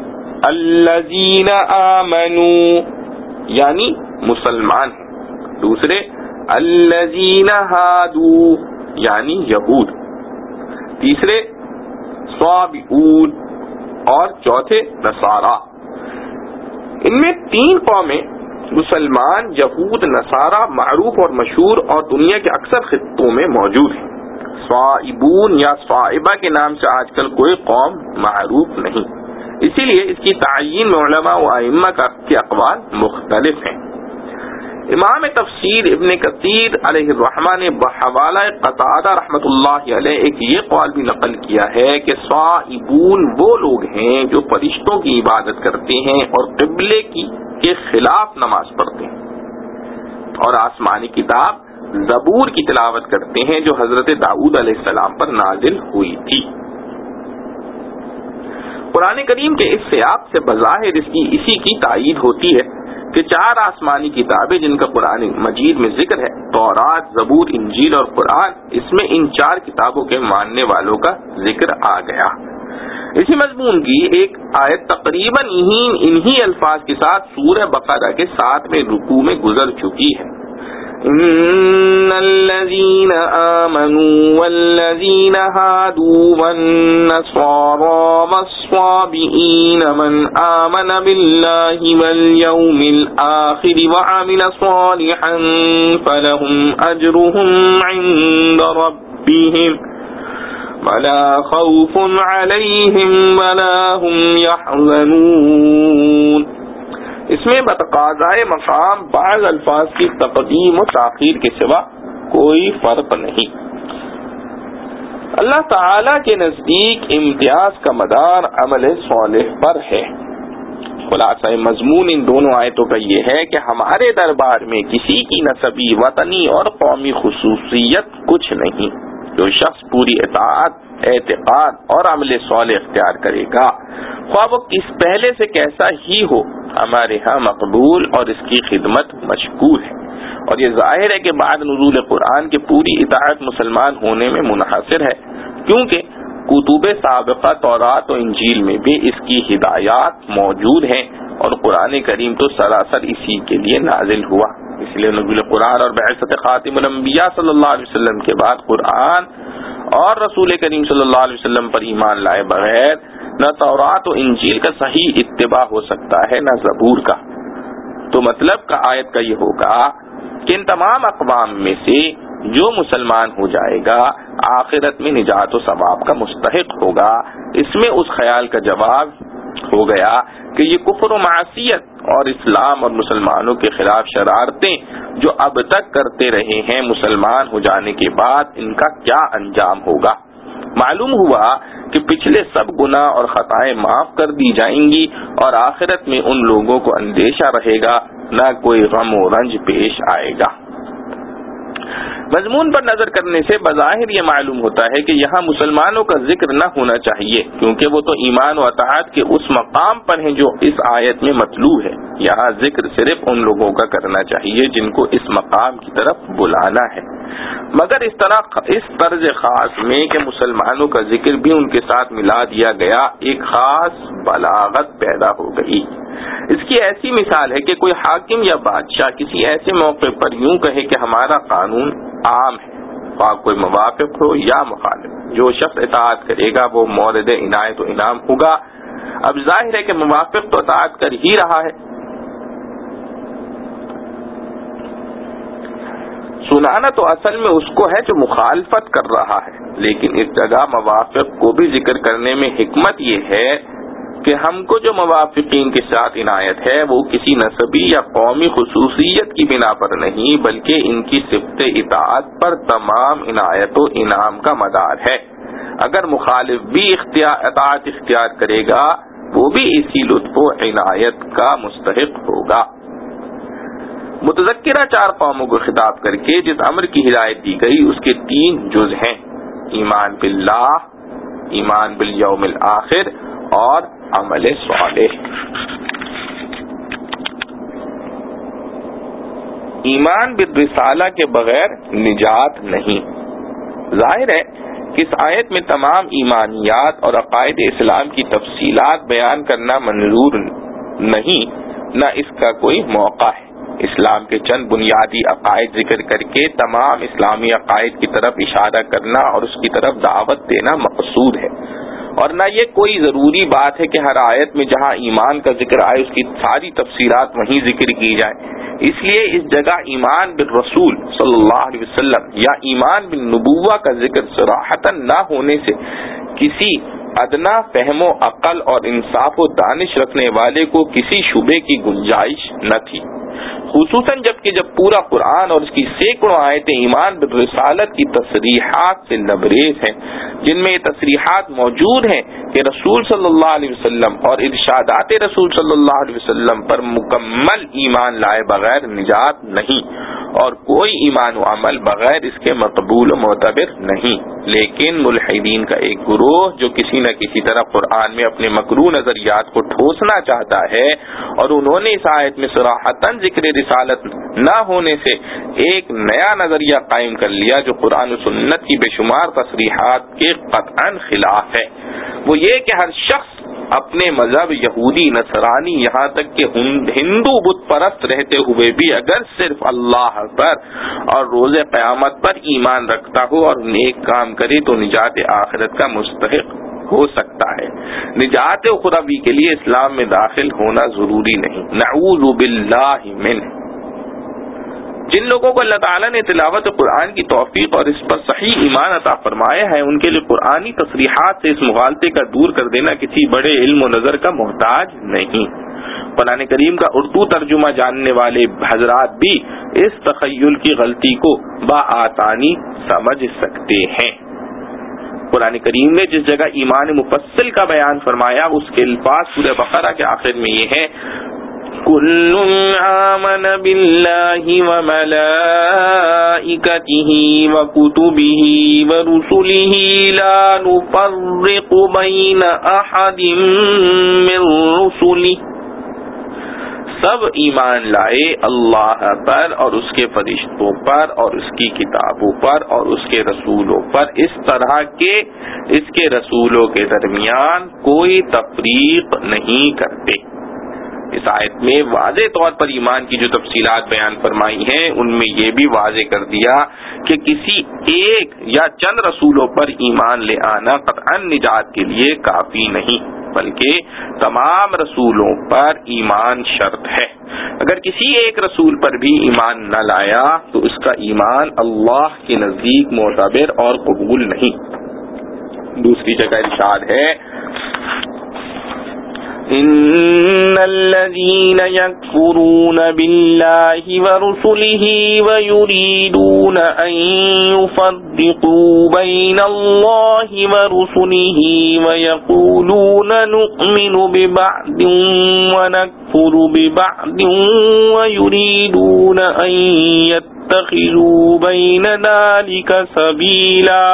S1: الذین آمنوا یعنی مسلمان ہیں، دوسرے الذین ہادوا یعنی یہود، تیسرے صابئون اور چوتھے نصارہ۔ ان میں تین قومیں مسلمان، یہود، نصارہ معروف اور مشہور اور دنیا کے اکثر خطوں میں موجود ہیں۔ صائبون یا صائبہ کے نام سے آج کل کوئی قوم معروف نہیں، اسی لیے اس کی تعیین میں علماء و ائمہ کا کے اقوال مختلف ہیں۔ امام تفسیر ابن کثیر علیہ الرحمہ نے بحوالہ قتادہ رحمۃ اللہ علیہ ایک یہ قول بھی نقل کیا ہے کہ صائبون وہ لوگ ہیں جو فرشتوں کی عبادت کرتے ہیں اور قبلے کی کے خلاف نماز پڑھتے ہیں اور آسمانی کتاب زبور کی تلاوت کرتے ہیں جو حضرت داؤد علیہ السلام پر نازل ہوئی تھی۔ قرآن کریم کے اس سیاق سے بظاہر اس کی اسی کی تائید ہوتی ہے کہ چار آسمانی کتابیں جن کا قرآن مجید میں ذکر ہے، تورات، زبور، انجیل اور قرآن، اس میں ان چار کتابوں کے ماننے والوں کا ذکر آ گیا۔ اسی مضمون کی ایک آیت تقریباً انہی الفاظ کے ساتھ سورہ بقرہ کے ساتویں رکوع میں گزر چکی ہے۔ ان الذين آمنوا والذين هادوا والنصارى والصابئين من آمن بالله واليوم الآخر وعمل صالحا فلهم أجرهم عند ربهم ولا خوف عليهم ولا هم يحزنون۔ اس میں بتقاضائے مقام بعض الفاظ کی تقدیم و تاخیر کے سوا کوئی فرق نہیں۔ اللہ تعالی کے نزدیک امتیاز کا مدار عمل صالح پر ہے۔ خلاصہ مضمون ان دونوں آیتوں کا یہ ہے کہ ہمارے دربار میں کسی کی نسبی، وطنی اور قومی خصوصیت کچھ نہیں۔ جو شخص پوری اطاعت، اعتقاد اور عمل صالح اختیار کرے گا، خواہ وہ کس پہلے سے کیسا ہی ہو، ہمارے ہاں مقبول اور اس کی خدمت مشکور ہے۔ اور یہ ظاہر ہے کہ بعد نزول قرآن کے پوری اطاعت مسلمان ہونے میں منحصر ہے، کیونکہ کتب سابقہ تورات و انجیل میں بھی اس کی ہدایات موجود ہیں اور قرآن کریم تو سراسر اسی کے لیے نازل ہوا۔ اس لیے نزول قرآن اور بعثت خاتم الانبیاء صلی اللہ علیہ وسلم کے بعد قرآن اور رسول کریم صلی اللہ علیہ وسلم پر ایمان لائے بغیر نہ تورات و انجیل کا صحیح اتباع ہو سکتا ہے، نہ زبور کا۔ تو مطلب کا آیت کا یہ ہوگا کہ ان تمام اقوام میں سے جو مسلمان ہو جائے گا آخرت میں نجات و ثواب کا مستحق ہوگا۔ اس میں اس خیال کا جواب ہو گیا کہ یہ کفر و معصیت اور اسلام اور مسلمانوں کے خلاف شرارتیں جو اب تک کرتے رہے ہیں، مسلمان ہو جانے کے بعد ان کا کیا انجام ہوگا۔ معلوم ہوا کہ پچھلے سب گناہ اور خطائیں معاف کر دی جائیں گی اور آخرت میں ان لوگوں کو اندیشہ رہے گا، نہ کوئی غم و رنج پیش آئے گا۔ مضمون پر نظر کرنے سے بظاہر یہ معلوم ہوتا ہے کہ یہاں مسلمانوں کا ذکر نہ ہونا چاہیے، کیونکہ وہ تو ایمان و اطاعت کے اس مقام پر ہیں جو اس آیت میں مطلوب ہے۔ یہاں ذکر صرف ان لوگوں کا کرنا چاہیے جن کو اس مقام کی طرف بلانا ہے، مگر اس طرح اس طرز خاص میں کہ مسلمانوں کا ذکر بھی ان کے ساتھ ملا دیا گیا، ایک خاص بلاغت پیدا ہو گئی۔ اس کی ایسی مثال ہے کہ کوئی حاکم یا بادشاہ کسی ایسے موقع پر یوں کہے کہ ہمارا قانون عام ہے، خواہ کوئی موافق ہو یا مخالف، جو شخص اطاعت کرے گا وہ مورد عنایت و انعام ہوگا۔ اب ظاہر ہے کہ موافق تو اطاعت کر ہی رہا ہے۔ سنانا تو اصل میں اس کو ہے جو مخالفت کر رہا ہے، لیکن اس جگہ موافق کو بھی ذکر کرنے میں حکمت یہ ہے کہ ہم کو جو موافقین کے ساتھ عنایت ہے وہ کسی نسبی یا قومی خصوصیت کی بنا پر نہیں، بلکہ ان کی صفت اطاعت پر تمام عنایت و انعام کا مدار ہے۔ اگر مخالف بھی اختیار اطاعت اختیار کرے گا وہ بھی اسی لطف و عنایت کا مستحق ہوگا۔ متذکرہ چار قوموں کو خطاب کر کے جس امر کی ہدایت دی گئی اس کے تین جز ہیں: ایمان باللہ، ایمان بالیوم الآخر اور عمل صالح۔ ایمان بالرسالہ کے بغیر نجات نہیں۔ ظاہر ہے کہ اس آیت میں تمام ایمانیات اور عقائد اسلام کی تفصیلات بیان کرنا منظور نہیں، نہ اس کا کوئی موقع ہے۔ اسلام کے چند بنیادی عقائد ذکر کر کے تمام اسلامی عقائد کی طرف اشارہ کرنا اور اس کی طرف دعوت دینا مقصود ہے، اور نہ یہ کوئی ضروری بات ہے کہ ہر آیت میں جہاں ایمان کا ذکر آئے اس کی ساری تفسیرات وہیں ذکر کی جائے. اس لیے اس جگہ ایمان بالرسول صلی اللہ علیہ وسلم یا ایمان بالنبوہ کا ذکر صراحتاً نہ ہونے سے کسی ادنا فہم و عقل اور انصاف و دانش رکھنے والے کو کسی شبے کی گنجائش نہ تھی، خصوصاً جب کہ جب پورا قرآن اور اس کی سینکڑوں آیتیں ایمان بالرسالت کی تصریحات سے لبریز ہیں، جن میں یہ تصریحات موجود ہیں کہ رسول صلی اللہ علیہ وسلم اور ارشادات رسول صلی اللہ علیہ وسلم پر مکمل ایمان لائے بغیر نجات نہیں، اور کوئی ایمان و عمل بغیر اس کے مقبول و معتبر نہیں. لیکن ملحدین کا ایک گروہ جو کسی نہ کسی طرح قرآن میں اپنے مکروہ نظریات کو ٹھوسنا چاہتا ہے، اور انہوں نے اس آیت میں صراحتاً ذکر رسالت نہ ہونے سے ایک نیا نظریہ قائم کر لیا جو قرآن و سنت کی بے شمار تصریحات کے قطعاً خلاف ہے. وہ یہ کہ ہر شخص اپنے مذہب یہودی، نصرانی، یہاں تک کہ ہندو بت پرست رہتے ہوئے بھی اگر صرف اللہ پر اور روز قیامت پر ایمان رکھتا ہو اور نیک کام کرے تو نجات آخرت کا مستحق ہو سکتا ہے. نجات اخروی کے لیے اسلام میں داخل ہونا ضروری نہیں. نعوذ باللہ منہ. جن لوگوں کو اللہ تعالیٰ نے تلاوت قرآن کی توفیق اور اس پر صحیح ایمان عطا فرمایا ہے، ان کے لیے قرآنی تصریحات سے اس مغالطے کا دور کر دینا کسی بڑے علم و نظر کا محتاج نہیں. قرآن کریم کا اردو ترجمہ جاننے والے حضرات بھی اس تخیل کی غلطی کو بآسانی سمجھ سکتے ہیں. قرآن کریم نے جس جگہ ایمان مفصل کا بیان فرمایا اس کے الفاظ سورہ بقرہ کے آخر میں یہ ہے: كل آمن بالله وملائكته وكتبه ورسله لا نفرق بين أحد من رسله. سب ایمان لائے اللہ پر اور اس کے فرشتوں پر اور اس کی کتابوں پر اور اس کے رسولوں پر، اس طرح کہ اس کے رسولوں کے درمیان کوئی تفریق نہیں کرتے. اس آیت میں واضح طور پر ایمان کی جو تفصیلات بیان فرمائی ہیں ان میں یہ بھی واضح کر دیا کہ کسی ایک یا چند رسولوں پر ایمان لے آنا قطعاً نجات کے لیے کافی نہیں، بلکہ تمام رسولوں پر ایمان شرط ہے. اگر کسی ایک رسول پر بھی ایمان نہ لایا تو اس کا ایمان اللہ کے نزدیک معتبر اور قبول نہیں. دوسری جگہ ارشاد ہے: ان الذين يكفرون بالله ورسله ويريدون ان يفرقوا بين الله ورسله ويقولون نؤمن ببعض ونكفر ببعض ويريدون ان يتخذوا بين ذلك سبيلا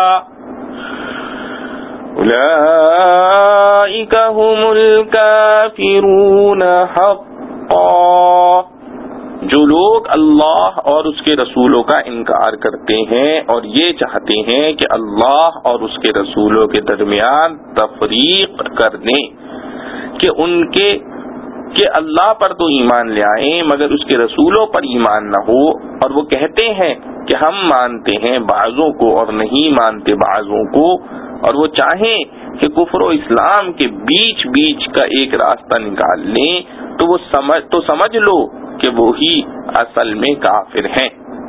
S1: اولئک هم الکافرون حقا. جو لوگ اللہ اور اس کے رسولوں کا انکار کرتے ہیں اور یہ چاہتے ہیں کہ اللہ اور اس کے رسولوں کے درمیان تفریق کر دیں کہ ان کے کہ اللہ پر تو ایمان لے آئیں مگر اس کے رسولوں پر ایمان نہ ہو، اور وہ کہتے ہیں کہ ہم مانتے ہیں بعضوں کو اور نہیں مانتے بعضوں کو، اور وہ چاہیں کہ کفر و اسلام کے بیچ بیچ کا ایک راستہ نکال لیں تو وہ سمجھ تو سمجھ لو کہ وہی اصل میں کافر ہیں.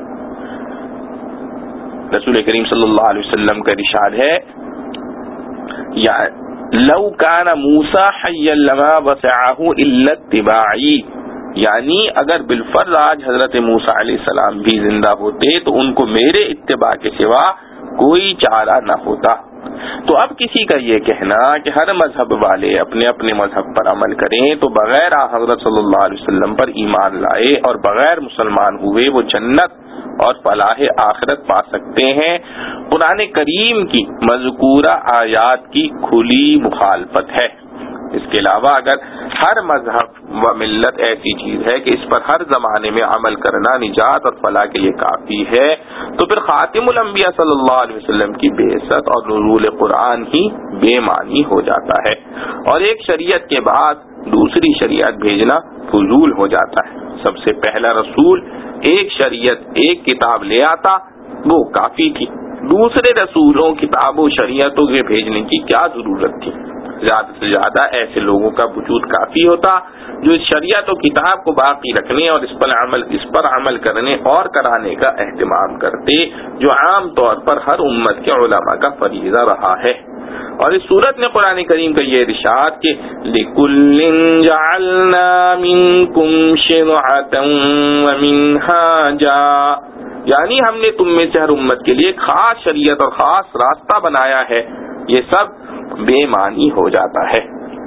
S1: رسول کریم صلی اللہ علیہ وسلم کا ارشاد ہے: یا لو کان موسیٰ حیا لما وسعہ الا اتباعی، یعنی اگر بالفرض آج حضرت موسیٰ علیہ السلام بھی زندہ ہوتے تو ان کو میرے اتباع کے سوا کوئی چارہ نہ ہوتا. تو اب کسی کا یہ کہنا کہ ہر مذہب والے اپنے اپنے مذہب پر عمل کریں تو بغیر حضرت صلی اللہ علیہ وسلم پر ایمان لائے اور بغیر مسلمان ہوئے وہ جنت اور فلاح آخرت پا سکتے ہیں، قرآن کریم کی مذکورہ آیات کی کھلی مخالفت ہے. اس کے علاوہ اگر ہر مذہب و ملت ایسی چیز ہے کہ اس پر ہر زمانے میں عمل کرنا نجات اور فلاح کے لیے کافی ہے تو پھر خاتم الانبیاء صلی اللہ علیہ وسلم کی بعثت اور نزول قرآن ہی بے معنی ہو جاتا ہے، اور ایک شریعت کے بعد دوسری شریعت بھیجنا فضول ہو جاتا ہے. سب سے پہلا رسول ایک شریعت ایک کتاب لے آتا وہ کافی تھی، دوسرے رسولوں کتابوں شریعتوں کے بھیجنے کی کیا ضرورت تھی؟ زیادہ سے زیادہ ایسے لوگوں کا وجود کافی ہوتا جو اس شریعت و کتاب کو باقی رکھنے اور اس پر عمل اس پر عمل کرنے اور کرانے کا اہتمام کرتے، جو عام طور پر ہر امت کے علماء کا فریضہ رہا ہے۔ اور اس صورت میں قرآن کریم کا یہ ارشاد کہ لِكُلٍّ جَعَلْنَا مِنكُمْ شِرْعَةً وَمِنْهَاجًا، یعنی ہم نے تم میں سے ہر امت کے لیے ایک خاص شریعت اور خاص راستہ بنایا ہے، یہ سب بے معنی ہو جاتا ہے۔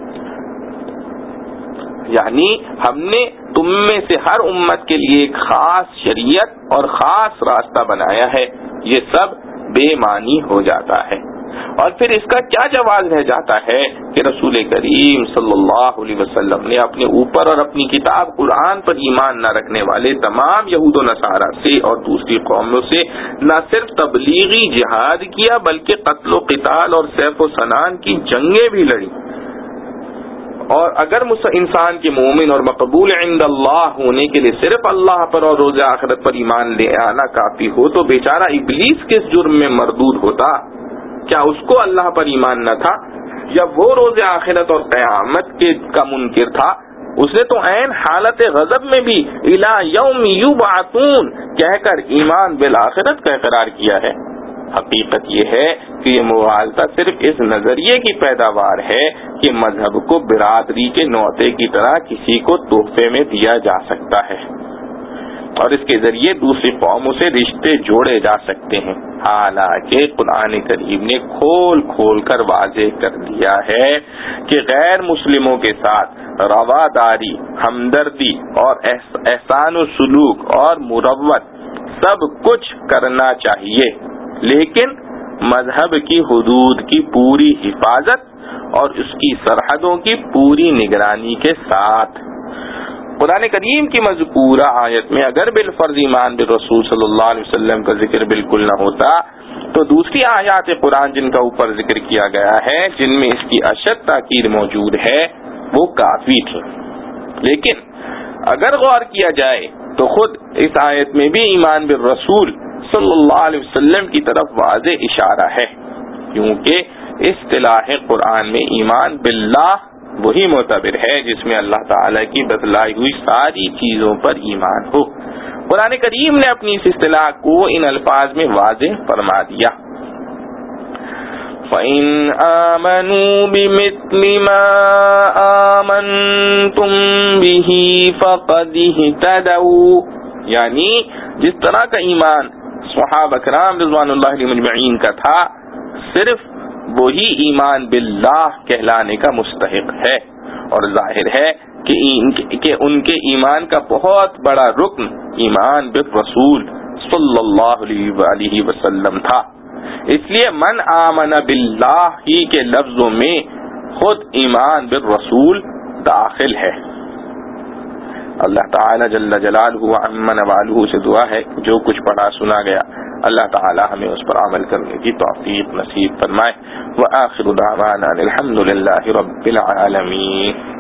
S1: یعنی ہم نے تم میں سے ہر امت کے لیے ایک خاص شریعت اور خاص راستہ بنایا ہے، یہ سب بے معنی ہو جاتا ہے۔ اور پھر اس کا کیا جواز رہ جاتا ہے کہ رسول کریم صلی اللہ علیہ وسلم نے اپنے اوپر اور اپنی کتاب قرآن پر ایمان نہ رکھنے والے تمام یہود و نصارہ سے اور دوسری قوموں سے نہ صرف تبلیغی جہاد کیا بلکہ قتل و قتال اور سیف و سنان کی جنگیں بھی لڑی۔ اور اگر انسان کے مومن اور مقبول عند اللہ ہونے کے لیے صرف اللہ پر اور روز آخرت پر ایمان لے آنا کافی ہو تو بیچارہ ابلیس کس جرم میں مردود ہوتا؟ کیا اس کو اللہ پر ایمان نہ تھا؟ یا وہ روز آخرت اور قیامت کے کا منکر تھا؟ اس نے تو عین حالت غضب میں بھی الی یوم یبعثون کہہ کر ایمان بالآخرت کا اقرار کیا ہے۔ حقیقت یہ ہے کہ یہ مغالطہ صرف اس نظریے کی پیداوار ہے کہ مذہب کو برادری کے نوتے کی طرح کسی کو تحفے میں دیا جا سکتا ہے اور اس کے ذریعے دوسری قوموں سے رشتے جوڑے جا سکتے ہیں، حالانکہ قرآن کریم نے کھول کھول کر واضح کر دیا ہے کہ غیر مسلموں کے ساتھ رواداری، ہمدردی اور احسان و سلوک اور مروت سب کچھ کرنا چاہیے، لیکن مذہب کی حدود کی پوری حفاظت اور اس کی سرحدوں کی پوری نگرانی کے ساتھ۔ قرآن کریم کی مذکورہ آیت میں اگر بالفرض ایمان بالرسول صلی اللہ علیہ وسلم کا ذکر بالکل نہ ہوتا تو دوسری آیات قرآن جن کا اوپر ذکر کیا گیا ہے، جن میں اس کی اشد تاکید موجود ہے، وہ کافی تھی۔ لیکن اگر غور کیا جائے تو خود اس آیت میں بھی ایمان بالرسول صلی اللہ علیہ وسلم کی طرف واضح اشارہ ہے، کیونکہ اصطلاح قرآن میں ایمان باللہ وہی معتبر ہے جس میں اللہ تعالی کی بتلائی ہوئی ساری چیزوں پر ایمان ہو۔ قرآن کریم نے اپنی اس اصطلاح کو ان الفاظ میں واضح فرما دیا، فَإِنْ آمَنُوا بِمِثْلِ مَا آمَنْتُمْ بِهِ فَقَدِ اهْتَدَوْا، یعنی جس طرح کا ایمان صحابہ کرام رضوان اللہ علیہم اجمعین کا تھا، صرف وہی ایمان باللہ کہلانے کا مستحق ہے، اور ظاہر ہے کہ ان کے ایمان کا بہت بڑا رکن ایمان بالرسول صلی اللہ علیہ وسلم تھا۔ اس لیے من آمن باللہ ہی کے لفظوں میں خود ایمان بالرسول داخل ہے۔ اللہ تعالی جل جلالہ وعم نوالہ سے دعا ہے جو کچھ پڑھا سنا گیا اللہ تعالی ہمیں اس پر عمل کرنے کی توفیق نصیب فرمائے۔ وآخر دعوانا الحمد للہ رب العالمین۔